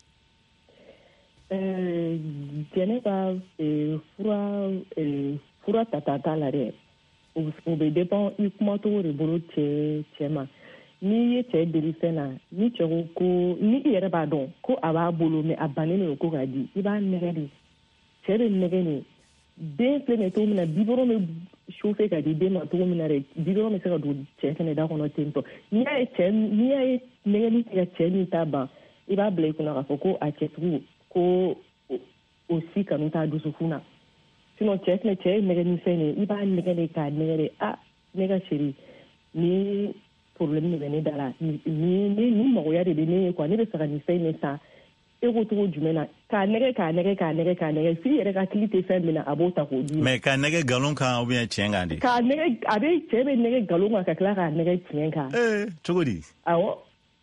Eh, Jɛnɛba eh, fura eh, fura tata t'a la dɛ o bɛ dépend i kumacogo de bolo cɛ cɛ ma n'i ye cɛ deli fɛn na ni cɛ ko ko ni i yɛrɛ b'a dɔn ko a b'a bolo mais a bannen don ko k'a di i b'a nɛgɛ de cɛ bɛ nɛgɛ de den filɛ nin ye cogo min na biberon bɛ chauffer ka di den ma cogo min na dɛ biberon bɛ se ka don cɛ fɛnɛ da kɔnɔ ten tɔ n'i y'a ye cɛ n'i y'a ye nɛgɛli tigɛ cɛ min ta ban i b'a bila i kunna k'a fɔ ko a cɛtigiw ko o si kanu t'a dusukun na sinon cɛ fɛnɛ cɛ ye nɛgɛni fɛn de i b'a nɛgɛ de k'a nɛgɛ de ah ne ka chérie ni problème de bɛ ne da la ni ni ni magoya de bɛ ne ye quoi ne bɛ fɛ ka nin fɛn de san e ko cogo jumɛn na k'a nɛgɛ k'a nɛgɛ k'a nɛgɛ k'a nɛgɛ f'i yɛrɛ ka hakili tɛ fɛn min na a b'o ta k'o di. mais k'a nɛgɛ nkalon kan ou bien tiɲɛ kan de. k'a nɛgɛ a bɛ cɛ bɛ nɛgɛ nkalon kan ka tila k'a nɛgɛ tiɲɛ kan. ee cogo di. awɔ.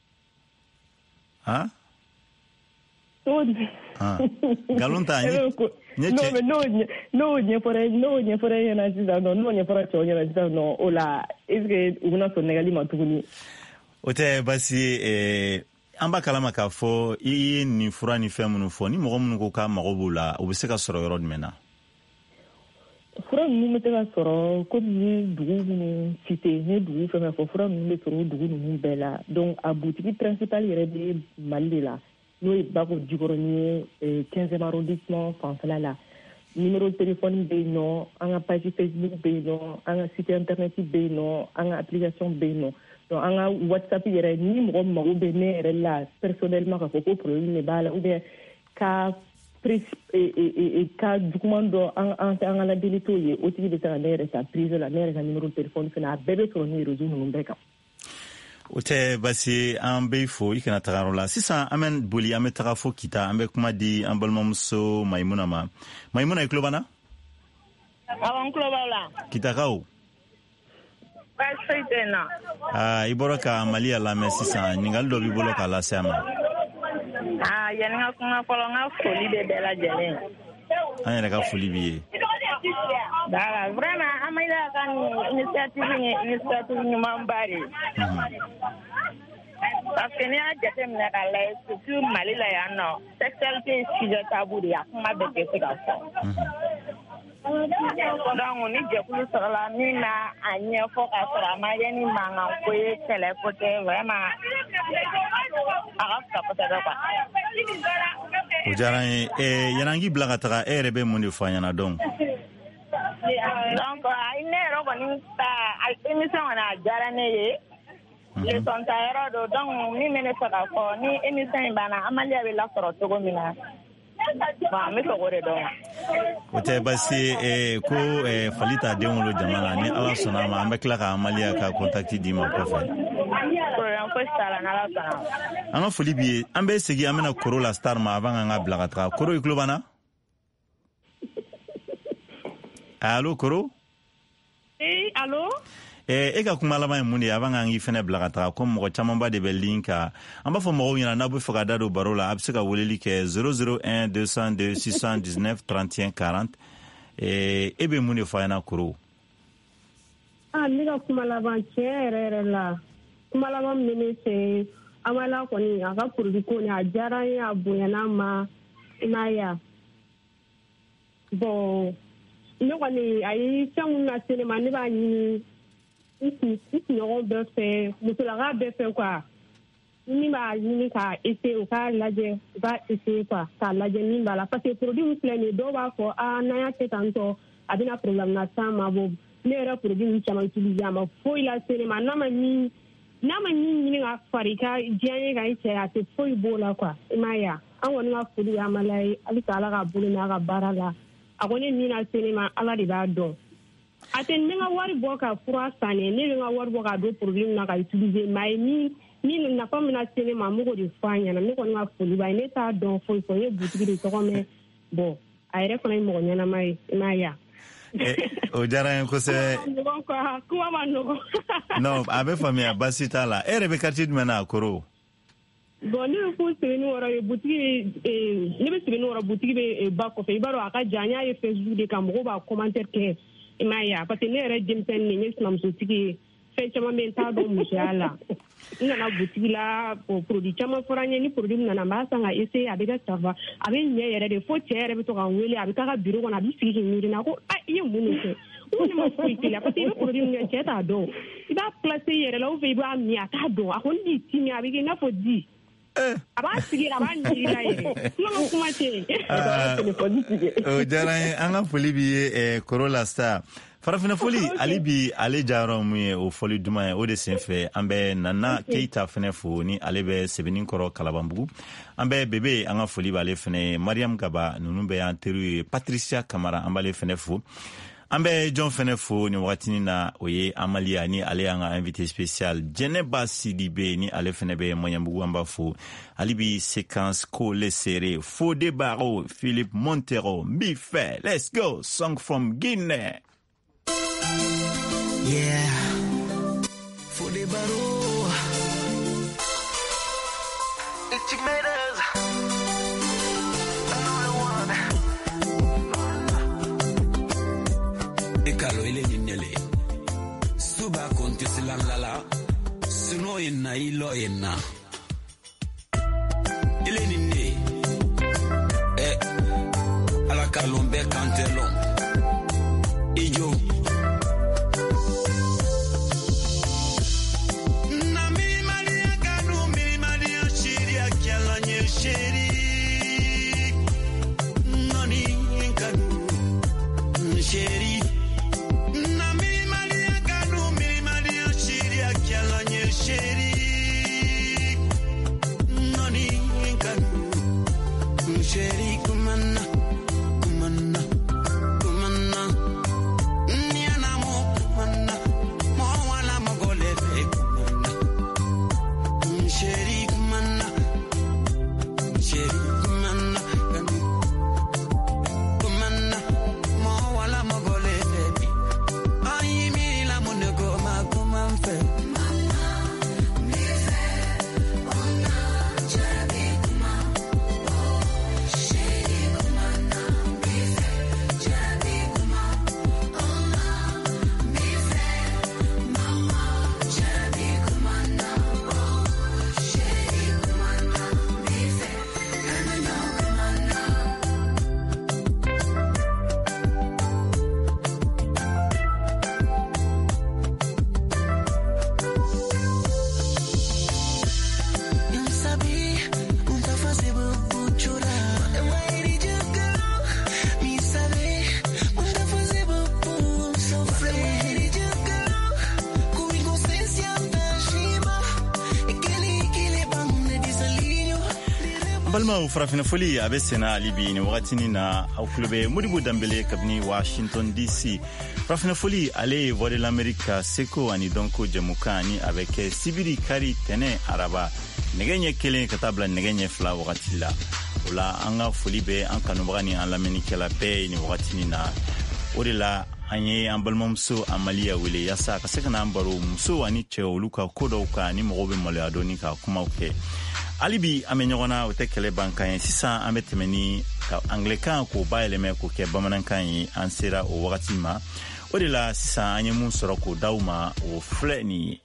han. cogo di. nkalon ta n ye cɛ. n'o ɲɛfɔra n'o ɲɛfɔra e ɲɛna sisan nɔ n'o ɲɛfɔra cɛw ɲɛna sisan nɔ o la est ce que u bɛna sɔn nɛgɛli ma tuguni. o tɛ basi ye an b'a kalama k'a fɔ i ye nin fura ni fɛn minnu fɔ ni mɔgɔ minnu ko k'a mago b'u la o bɛ se ka sɔrɔ yɔrɔ jumɛn na. fura ninnu bɛ se ka sɔrɔ komi ni dugu minnu cité ni dugu fɛn fɛn fɔ fura ninnu bɛ sɔrɔ o dugu ninnu bɛɛ la donc a butigi principal yɛrɛ bɛ Mali de la n'o ye Bako Jikɔrɔni ye quinzième arrondissement fanfɛla la numéro de téléphone bɛ yen nɔ an ka page Facebook bɛ yen nɔ an ka site internet bɛ yen nɔ an ka application bɛ yen nɔ donc an ka WhatsApp yɛrɛ ni mɔgɔ mago bɛ ne yɛrɛ la personnellement k'a fɔ ko problème de b'a la ou bien ka ka juguman dɔ an an ka ladeli t'o ye o tigi bɛ se ka ne yɛrɛ ta prise la ne yɛrɛ ka numéro de téléphone fana a bɛɛ bɛ sɔrɔ ni réseau ninnu bɛɛ kan. o tɛ basi an bɛ fo i kana taga yɔrɔ la sisan an bɛ boli an bɛ taga fo Kita an bɛ kuma di an balimamuso Mayimuna ma Mayimuna i tulo b'an na. awɔ n tulo b'aw la. Kitakaw. baasi tɛ n na. aa i bɔra ka Maliya lamɛn sisan ɲininkali dɔ b'i bolo k'a lase a ma. aa yanni n ka kuma fɔlɔ n ka foli bɛ bɛɛ lajɛlen. an yɛrɛ ka foli b'i ye. Voilà, vraiment, Amaya ka initiative ye initiative ɲumanba de ye. Parce que n'i y'a jateminɛ k'a lajɛ surtout Mali la yan nɔ sexualité ye sujet tabou de ye a kuma bɛɛ tɛ se ka fɔ. Donc ni jɛkulu sɔrɔla min b'a a ɲɛfɔ k'a sɔrɔ a ma kɛ ni mankanko ye kɛlɛ ko tɛ vraiment a ka fisa kosɛbɛ quoi. o diyara n ye eh, yanangi bila ka taga e yɛrɛ bɛ mun de fɔ an ɲɛna dɔn donc ne yɛrɛ kɔni ta émission kɔni a diyara ne ye leçon ta yɔrɔ don donc min bɛ ne fɛ ka fɔ ni émission in banna amaliya bɛ lasɔrɔ cogo min na bon an bɛ fɛ k'o de dɔn o tɛ basi eh, ko eh, fali t'a den wolo jama la ni ala sɔnna a ma an bɛ tila ka amaliya ka contacte d'i ma kɔfɛ problème fosi t'a la n'ala sɔnna an ka foli b'i ye an bɛ segin an bɛna koro la star ma avant an ka bila ka taga koro i tulo b'an na allo koro eh allo Eh, e ka kuma laban ye mun de ye avant k'an k'i fɛnɛ bila ka taga comme mɔgɔ camanba de bɛ ligne kan an b'a fɔ mɔgɔw ɲɛna n'a bɛ fɛ ka da don baro la a bɛ se ka weleli kɛ zéro zéro un deux cent deux six cent dix-neuf trente et un quarante eh, e bɛ mun de fɔ a ɲɛna koro ah ne ka kuma laban tiɲɛ yɛrɛ yɛrɛ la kuma laban min bɛ ne fɛ amala kɔni a ka produit ko ni a diyara n ye a bonyana ma i m'a ye wa bon ne kɔni a ye fɛn minnu lase ne ma ne b'a ɲini n siɲɔgɔn bɛɛ fɛ musolaka bɛɛ fɛ quoi min b'a ɲini k'a essayer u k'a lajɛ u k'a essayer quoi k'a lajɛ min b'a la parce que produit min filɛ nin ye dɔw b'a fɔ ah n'an y'a kɛ tan tɔ a bɛna problème lase an ma bon ne yɛrɛ produit min caman utiliser a ma foyi lase ne ma n'a ma min n'a ma min ɲini ka fari ka diya ye ka i cɛ a tɛ foyi b'o la quoi i m'a ye wa an kɔni ka foli ye amala ye halisa ala ka bolo n'a ka baara la a ko ne min lase ne ma ala de b'a dɔn a tɛ ne ka wari bɔ ka fura san ne ne bɛ ka wari bɔ ka don produit min na ka utiliser mais a ye min min nafa min lase ne ma n b'o de fɔ a ɲɛna ne kɔni ka foli b'a ye ne t'a dɔn foyi fɔ n ye butigi de tɔgɔ mɛn bon a yɛrɛ fana ye mɔgɔ ɲɛnama ye i m'a ye wa o diyara n ye kosɛbɛ kuma ma nɔgɔn non a bɛ faamuya basi t'a la e yɛrɛ bɛ quartier jumɛn na koro bon ne bɛ fo Sebenikɔrɔ ye butigi ne bɛ Sebenikɔrɔ butigi bɛ ba kɔfɛ i b'a dɔn a ka jan n y'a ye Facebook de kan mɔgɔw b'a commentaire kɛ i m'a ye parce que ne yɛrɛ denmisɛnnin de n ye sinamusotigi ye fɛn caman bɛ n t'a dɔn musoya la n nana butigi la produit caman fɔra n ye ni produit min nana n b'a san ka essayer a bɛ kɛ safa a bɛ ɲɛ yɛrɛ de fo cɛ yɛrɛ bɛ to ka n wele a bɛ taa ka bureau kɔnɔ a bɛ sigi k'i miiri na ko a i ye mun de kɛ ko ne ma foyi k'i la parce que i bɛ produit min kɛ cɛ t'a dɔn i b'a placer i yɛrɛ la ou bien i b'a min a t'a dɔn a ko ni ti min a bɛ kɛ i n'a fɔ di a b'a sigi a b'a ɲininka yɛrɛ kuma ma kuma tɛ o diyara n ye an ka foli b'i ye koro la star farafina foli ale bi ale jayɔrɔ mun ye o foli duman ye o de senfɛ an bɛ Nana Keita fɛnɛ fo ni ale bɛ Sebenikɔrɔ Kalabanbugu an bɛ bebe an ka foli b'ale fɛnɛ Mariam Gaba ninnu bɛ y'an teriw ye Patricia Kamara an b'ale fɛnɛ fo an bɛ jɔn fɛnɛ fo ni wagatinin na o ye Amaliya ni ale y'an ka invité spécial Jɛnɛba Sidibe ni ale fɛnɛ bɛ Maɲanbugu an b'a fo ale bi séquence Kole Sere Fode Baro Philippe Montero Mbife let's go song from Guinea. Yeah, Fode Baro, it's matters. Another one. Ekalo ile ninyele. Suba konti silalala. Suno ina ilo ina. Ile ninye. Eh, ala kalombe kantelon. Ijo. balma farafina foli abe sena libi ni wakati na au clube Modibo Dambele kabni Washington D C. Farafina foli ale voix de l'Amérique seko ani donko jamukani avec Sibiri Kari Tene Araba negenye kelen katabla negenye fla wakati la ola anga foli be an kanubani an lameni kala pe ni wakati na odela anye ambalma muso amalia wele yasa kaseka ambaro muso ani che oluka kodauka ni mogobe mole adoni ka kuma oke alibi amenyona otekele bankan sisa ametemeni ka anglican ko baeleme ko ke bamanankan yi ansera o wakati ma odela sisa anye mun soroko dauma o fleni.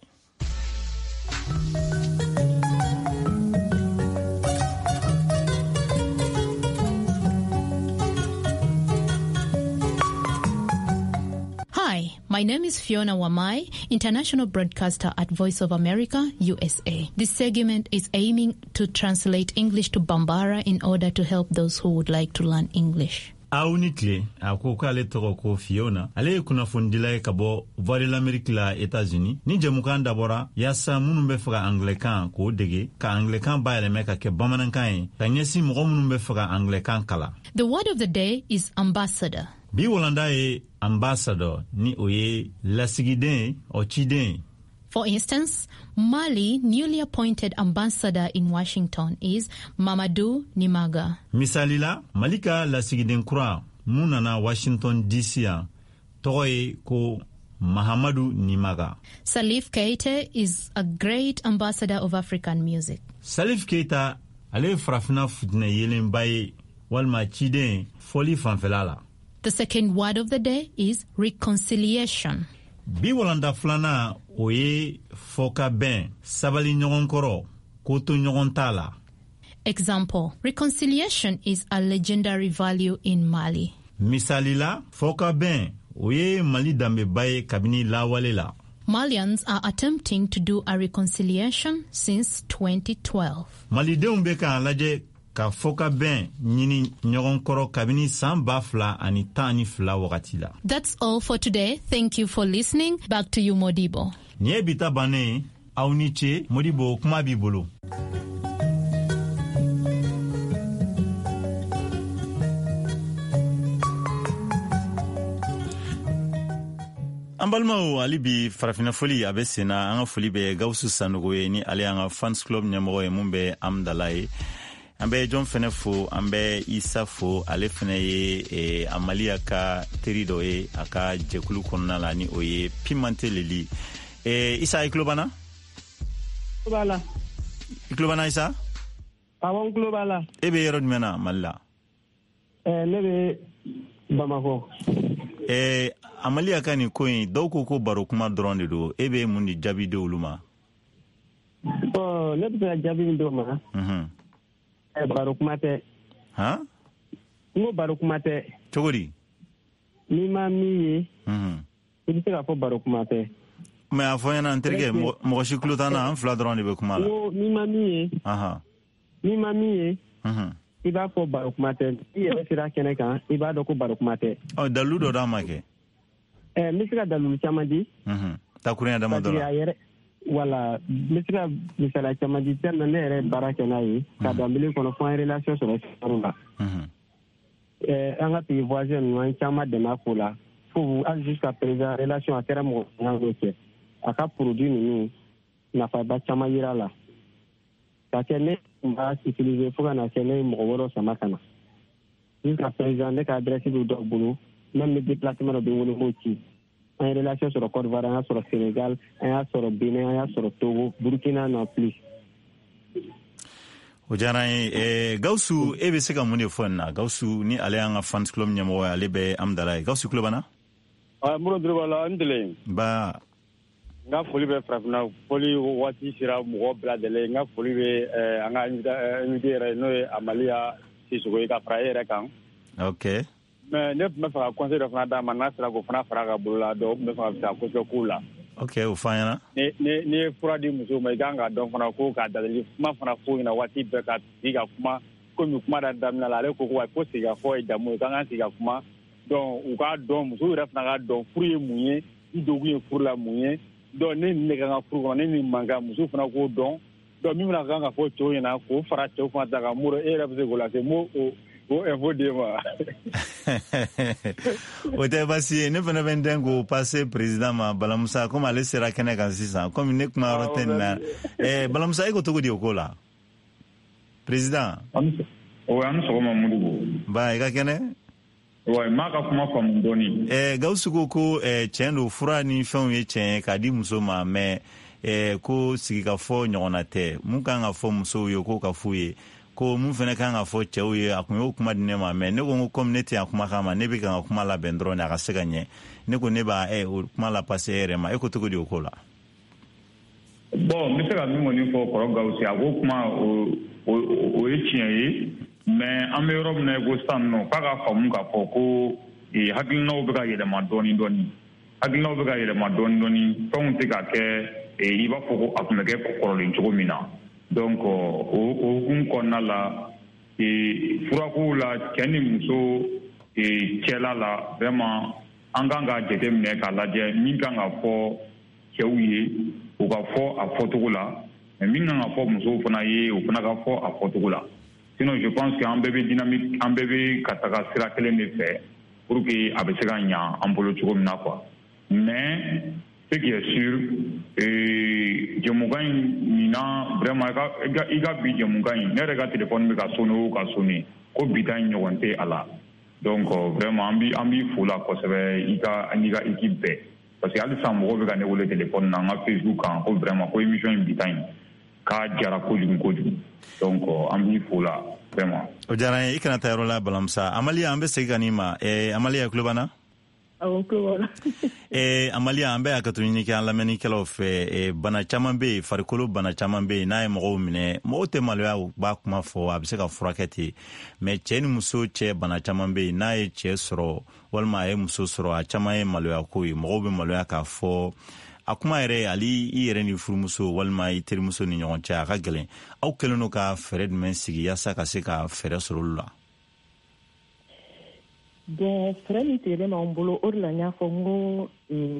Hi, my name is Fiona Wamai, international broadcaster at Voice of America, U S A. This segment is aiming to translate English to Bambara in order to help those who would like to learn English. Aunitle, akoka le toko Fiona, ale kuna fundila kabo Voix de l'Amérique la États-Unis, ni jamukan dabora, yasa munumbe faka Anglican ko dege, ka Anglican ba ele meka ke bamanankan, ka nyesi mgo munumbe faka Anglican kala. The word of the day is ambassador. Bi wolanda e ambassador ni oye lasigiden o chiden. For instance, Mali newly appointed ambassador in Washington is Mamadou Nimaga. Misalila, Malika lasigiden kura munana Washington D C a toye ko Mahamadou Nimaga. Salif Keita is a great ambassador of African music. Salif Keita ale frafina futne yelen baye walma chiden foli fanfelala. The second word of the day is reconciliation. Bi wolanda flana oye foka ben sabali nyogon koro koto nyogon tala. Example, reconciliation is a legendary value in Mali. Misalila foka ben oye Mali dambe baye kabini lawalela. Malians are attempting to do a reconciliation since twenty twelve. Mali deumbe ka alaje ka foka ben nyini nyogon koro kabini samba fla ani tani fla wakati la. That's all for today. Thank you for listening. Back to you, Modibo. Nye bita bane auniche Modibo kuma bibolo. Ambalmao alibi farafina foli abe sena anga foli be Gawsu Sanogo ni ale anga fans club nyamoro e mumbe amdalai. Ambe John Fenefo, ambe Isa Fo, ale fene ye e, Amalia ka terido e aka jekulu konna la ni oye pimante leli. E, Isa iklobana? Klobala. Iklobana Isa? Awon klobala. Ebe yero mena malla. Eh nebe Bamako. E Amalia ka ni koyi doko ko baro kuma dronde do ebe mundi jabi de uluma. Oh, nebe jabi do ma. Mhm. Barukumate. Ha? Ngo barukumate. Chogori. Ni mami. Mhm. Ibi se ka fo barukumate. Me afo yana anterge mo shiklutana fla drone be kumala. Ngo ni mami. Aha. Ni mami. Mhm. Iba fo barukumate. Iye sira kene kan iba do ko barukumate. Oh daludo damake. Eh misira dalu chamadi. Mhm. Takurenya damadora. Wala misira misala chamadi tan ne re baraka nayi ka dambili kono fo relation sur la mhm eh anga pi voisin no chama de makula fo jusqu'à présent relation à terme ngoke aka produit ni na fa ba chama yira la ka kene mba utiliser fo kana kene mo woro samakana jusqu'à présent ne ka adresse du dogbulu même le déplacement de ngolo mochi en relation sur le Côte d'Ivoire, sur le Sénégal, sur le Bénin, sur le Togo, Burkina non plus. Ojarai e Gawsu ebe seka munde fonna Gawsu ni ale anga fans club nyamo ale be amdalai Gawsu club ana ah muro dribala andele ba nga foli be frafna foli wati sira mo bladele nga foli be anga invité re no Amalia Sissoco ka fraere kan okay mais ne me fera conseil de fana mana sera ko fana fara ka bula do me fera ta ko ko kula okay o fanya ne ne ne fura di muso mai ganga don fana ko ka dalili ma fana fo ina wati be ka diga kuma ko mi kuma da damna la le ko ko ko siga fo e damu ka ngan siga kuma don u ka don muso re fana ka don furu ye munye ndogu ye furu la munye don ne ne ka furu ko ne ni manga muso fana ko don donc min bɛna kan ka fɔ cɛw ɲɛna k'o fara cɛw fana ta kan muro e yɛrɛ bɛ se k'o lase mo o o info d'e ma. O tɛ baasi ye ne fana bɛ n den k'o passe président ma Balamusa komi ale sera kɛnɛ kan sisan komi ne kuma yɔrɔ tɛ nin na ɛɛ Balamusa e ko cogo di o ko la président. o an sɔgɔma Modibo. ba i ka kɛnɛ. wa maa ka kuma faamu dɔɔni. ɛɛ Gawusu ko ko ɛɛ tiɲɛ don fura ni fɛnw ye tiɲɛ ye k'a di muso ma mais ɛɛ ko sigikafɔ ɲɔgɔnna tɛ mun kan ka fɔ musow ye k'o ka f'u ye ko mun fana kan ka fɔ cɛw ye a kun y'o kuma di ne ma mais ne ko n ko comme ne tɛ yan kuma kama ma ne bɛ kan ka kuma labɛn dɔrɔn a ka se ka ɲɛ ne ko ne b'a ɛ o kuma la passe e yɛrɛ ma e ko cogo di o ko la. bon n bɛ se ka min kɔni fɔ kɔrɔ Gawusu a ko kuma o o ye tiɲɛ ye. mais an bɛ yɔrɔ min na ko sisan nɔ k'a ka faamu k'a fɔ ko hakilinaw bɛ ka yɛlɛma dɔɔni dɔɔni hakilinaw bɛ ka yɛlɛma dɔɔni dɔɔni fɛnw tɛ ka kɛ i b'a fɔ ko a tun bɛ kɛ kɔrɔlen cogo min na donc o hukumu kɔnɔna la furakow la cɛ ni muso cɛla la vraiment an kan ka jateminɛ k'a lajɛ min kan ka fɔ cɛw ye o ka fɔ a fɔcogo la mais min kan ka fɔ musow fana ye o fana ka fɔ a fɔcogo la. Sinon, je pense qu'en bébé dynamique, en bébé kataka sera quel est fait pour que a bɛ se ka ɲa an bolo cogo min na quoi. Mais ce qui est sûr, jɛmukan in nin na vraiment i ka i ka bi jɛmukan in ne yɛrɛ ka téléphone bɛ ka sonné o ka sonné ko bi ta in ɲɔgɔn tɛ a la. Donc vraiment an bi an bi fo la kosɛbɛ i ka ani ka équipe bɛɛ parce que hali sisan mɔgɔw bɛ ka ne wele téléphone na an ka Facebook kan ko vraiment ko émission in bi ta in k'a jara kojugu kojugu. donc an b'i fo la vraiment. O diyara n ye i kana taa yɔrɔ la Balamusa. Amaliya an bɛ segin ka n'i ma eh, Amaliya tulo b'an na? Awɔ tulo b'an na. eh, Amaliya an bɛ hakɛto ɲini kɛ an lamɛnnikɛlaw fɛ eh, bana caman bɛ yen farikolo bana caman bɛ yen n'a ye mɔgɔw minɛ mɔgɔw tɛ maloya u b'a kuma fɔ a bɛ se ka furakɛ ten mais cɛ ni muso cɛ bana caman bɛ yen n'a ye cɛ sɔrɔ walima a ye muso sɔrɔ a caman ye maloya ko ye mɔgɔw bɛ maloya k'a fɔ a kuma yɛrɛ ali i yɛrɛ ni furumuso walima i terimuso ni ɲɔgɔn cɛ a ka gɛlɛn aw kɛlen don ka fɛɛrɛ jumɛn sigi yaasa ka se ka fɛɛrɛ sɔrɔ olu la. bon fɛɛrɛ min tigɛlen b'an bolo o de la n y'a fɔ n ko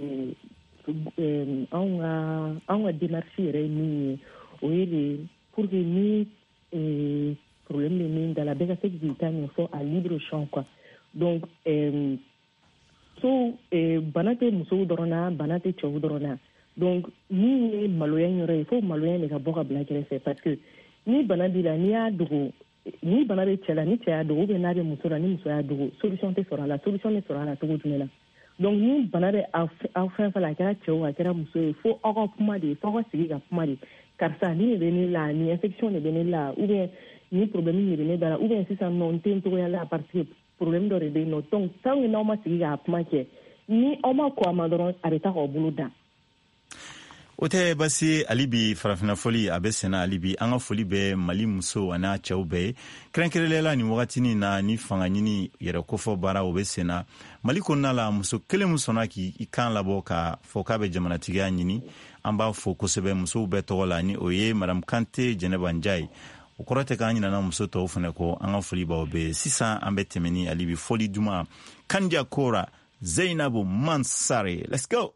anw ka anw ka démarche yɛrɛ ye min ye o ye de pour que ni problème bɛ min da la bɛɛ ka se k'i ta ɲɛfɔ a libre champ quoi donc so bana tɛ musow dɔrɔn na bana tɛ cɛw dɔrɔn na donc min ye maloya yɔrɔ ye fo maloya de ka bɔ ka bila kɛrɛfɛ parce que ni bana b'i la n'i y'a dogo ni bana bɛ cɛ la ni cɛ y'a dogo ou bien n'a bɛ muso la ni muso y'a dogo solution tɛ sɔrɔ a la solution bɛ sɔrɔ a la cogo jumɛn na donc ni bana bɛ aw fɛn fɛn la a kɛra cɛw a kɛra muso ye fo aw ka kuma de fo aw ka sigi ka kuma de karisa ni de bɛ ne la ni infection de bɛ ne la ou bien ni problème de bɛ ne da la ou bien sisan nɔ n tɛ n togoya la parce que problème dɔ de bɛ yen nɔ donc tant que n'aw ma sigi k'a kuma kɛ ni aw ma kɔn a ma dɔrɔn a bɛ taa k'aw bolo dan. O tɛ basi ali bi farafina foli a bɛ senna ali bi an ka foli bɛ Mali muso a n'a cɛw bɛɛ ye kɛrɛnkɛrɛnlen la nin wagatinin na ni fanga ɲini yɛrɛ kofɔ baara o bɛ senna Mali kɔnɔna la muso kelen min sɔnna k'i kan labɔ ka fɔ k'a bɛ jamanatigiya ɲini an b'a fɔ kosɛbɛ musow bɛɛ tɔgɔ la ni o ye Madame Kante Jɛnɛba Njayi o kɔrɔ tɛ k'an ɲinana muso tɔw fana kɔ an ka foli b'aw bɛɛ sisan an bɛ tɛmɛ ni ali bi foli duman Kanja Kora Zainabu Mansare let's go.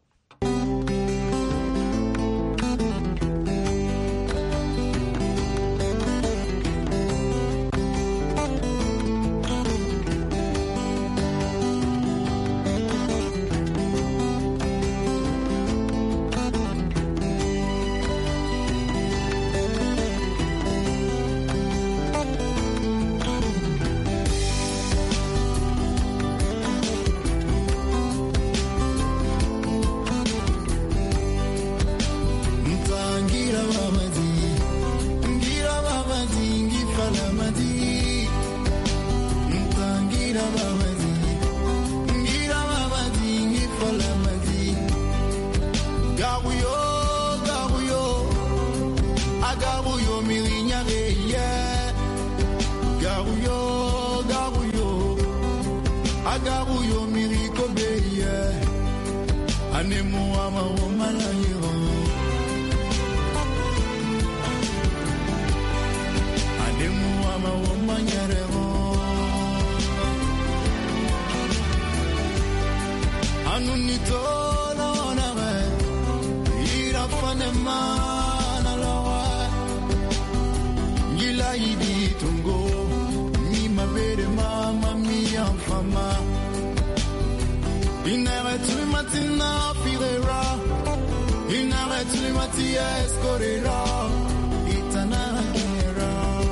Matia escorrerà itanakera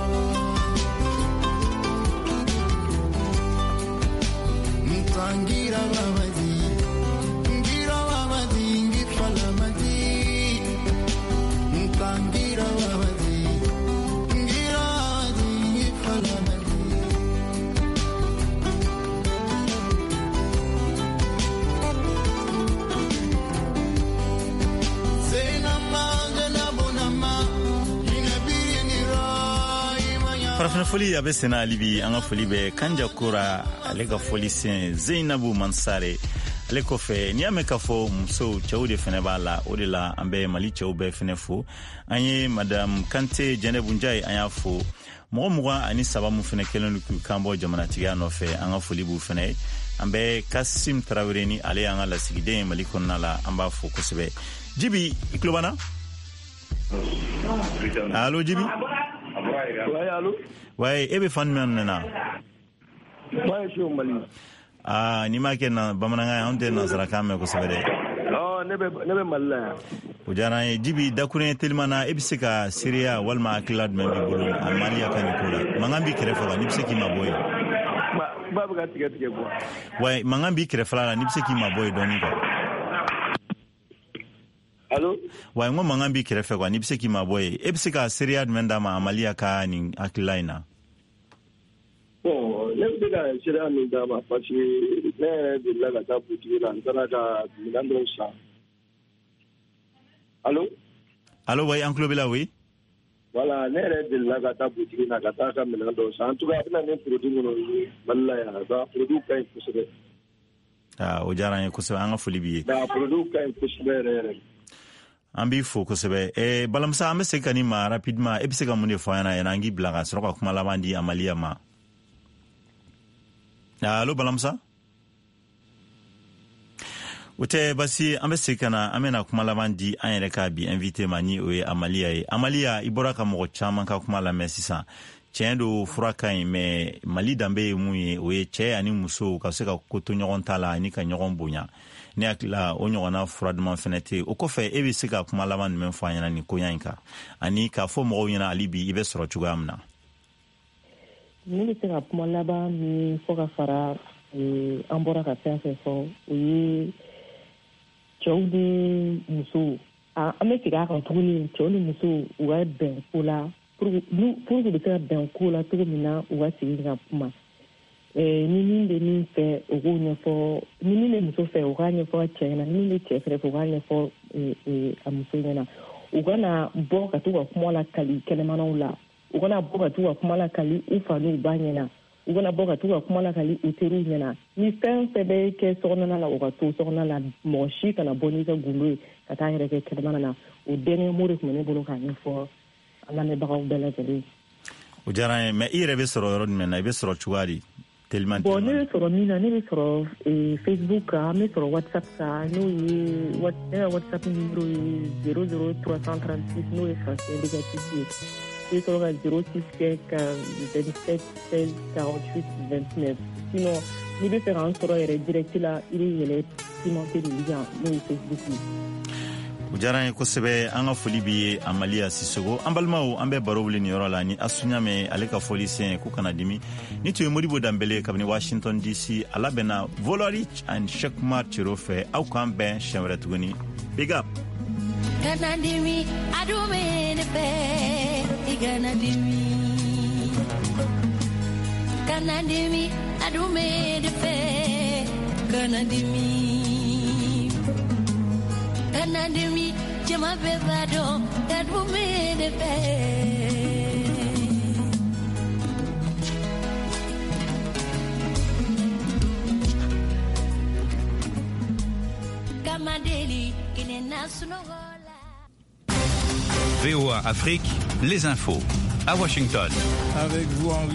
Ntangira babadi Ngira babadi ngifala madi Ntangira babadi Ngira babadi ngifala madi farafina foli a bɛ sena alibi an ka foli bɛ kanja kura ale ka foli sen Zeinabu Mansare ale kɔfɛ n'i y'a mɛn k'a fɔ musow cɛw de fɛnɛ b'a la o de la an bɛ Mali cɛw bɛɛ fɛnɛ fo an ye madame Kante Jɛnɛbu Njayi an y'a fo mɔgɔ mugan ani saba mun fɛnɛ kɛlen don k'u kan bɔ jamanatigiya nɔfɛ an ka foli b'u fɛnɛ ye an bɛ Kasim Tarawele ni ale y'an ka lasigiden ye Mali kɔnɔna la an b'a fo kosɛbɛ Jibi i tulo b'an na allo Jibi Ouais, allô? Ouais, e be fan men na. Ouais, je suis au Mali. Ah, ni ma ken bamananga on de na saraka me ko sabere. Oh, ne be ne be Mali. O jara e Jibi dakune telmana e bisika Syria walma akilad men bi bolo Mali akani ko la. Mangambi krefa ni bisiki maboy. Ba ba ba tige tige ko. Ouais, mangambi krefa la ni bisiki maboy doni ko. Allô? Ouais, ngo mangambi kirefe kwa nibise ki maboye. Ebise ka Syria menda ma amalia ka ni akilaina. Bon, nebise ka Syria menda ma parce que ne de la ga tabuti la ndana ka milando sa. Allô? Allô, ouais, en club là oui. Voilà, ne de la ga tabuti na ga ta ka milando sa. En tout cas, na ne produit no balla ya da produit kai kusebe. Ah, o jara ne kusebe anga fulibiye. Da produit kai kusebe re. An b'i fo kosɛbɛ eh balamsa an bɛ se ka ni ma rapidement e bɛ se ka mun de fɔ an ɲɛna yan an k'i bila ka sɔrɔ ka kuma laban di Amaliya ma allo balamsa o tɛ basi an bɛ se ka na an bɛna kuma laban di an yɛrɛ ka bi invité ma ni o ye Amaliya ye Amaliya i bɔra ka mɔgɔ caman ka kuma lamɛn sisan tiɲɛ do fura ka ɲi mais Mali danbe ye mun ye o ye cɛ ani muso ka se ka ko to ɲɔgɔn ta la ani ka ɲɔgɔn bonya ne hakila o ɲɔgɔnna fura duman fɛnɛ tɛ o kɔfɛ e bɛ se ka kuma laban jumɛn fɔ an ɲɛna nin koɲa in kan ani k'a fɔ mɔgɔw ɲɛna hali bi i bɛ sɔrɔ cogoya min na. ne bɛ se ka kuma laban min fɔ ka fara an bɔra ka fɛn fɛn fɔ o ye cɛw ni musow an bɛ segin a kan tuguni cɛw ni musow u ka bɛn ko la pour que u bɛ se ka bɛn ko la cogo min na u ka segin ka kuma. ni min bɛ min fɛ o k'o ɲɛfɔ ni min bɛ muso fɛ o k'a ɲɛfɔ cɛ ɲɛna ni min bɛ cɛ fɛ o k'a ɲɛfɔ a muso ɲɛna u kana bɔ ka to ka kuma la kali kɛnɛmanaw la u kana bɔ ka to ka kuma la kali u fa n'u ba ɲɛna u kana bɔ ka to ka kuma la kali u teriw ɲɛna ni fɛn fɛn bɛ kɛ sokɔnɔna la o ka to sokɔnɔna la mɔgɔ si kana bɔ n'i ka gundo ye ka taa yɛrɛ kɛ kɛnɛmana na o dernier mot de tun bɛ ne bolo k'a ɲɛfɔ an lamɛnbagaw bɛɛ lajɛlen. o diyara n ye mais i yɛrɛ bɛ sɔrɔ yɔrɔ jumɛn na i bɛ sɔrɔ cogoya di? Bon, ne bɛ sɔrɔ min na ne bɛ sɔrɔ Facebook kan an bɛ sɔrɔ WhatsApp kan n'o ye ne ka WhatsApp numéro ye zéro zéro trois cent trente-six n'o ye français indicatif ye i bɛ sɔrɔ ka zéro six cinq vingt-sept seize quarante-huit vingt-neuf sinon n'i bɛ fɛ k'an sɔrɔ yɛrɛ direct la i bɛ yɛlɛ Pimonté de Ligan n'o ye Facebook ye. o diyara n ye kosɛbɛ an ka foli b'i ye Amaliya Sisogo an balimaw an bɛ baro wuli nin yɔrɔ la ni Asu Ɲame ale ka foli sen k'u kana dimi ni tun ye Modibo Danbele kabini Washington D C a labɛnna Volorich and Shekmar Cero fɛ aw k'an bɛn siɲɛ wɛrɛ tuguni big up. Kana dimi adume ne fɛ i kana dimi kana dimi adume ne fɛ kana dimi kana dimi jama bɛɛ b'a dɔn adume ne fɛ. V O A Afrique, les infos à Washington. Avec vous en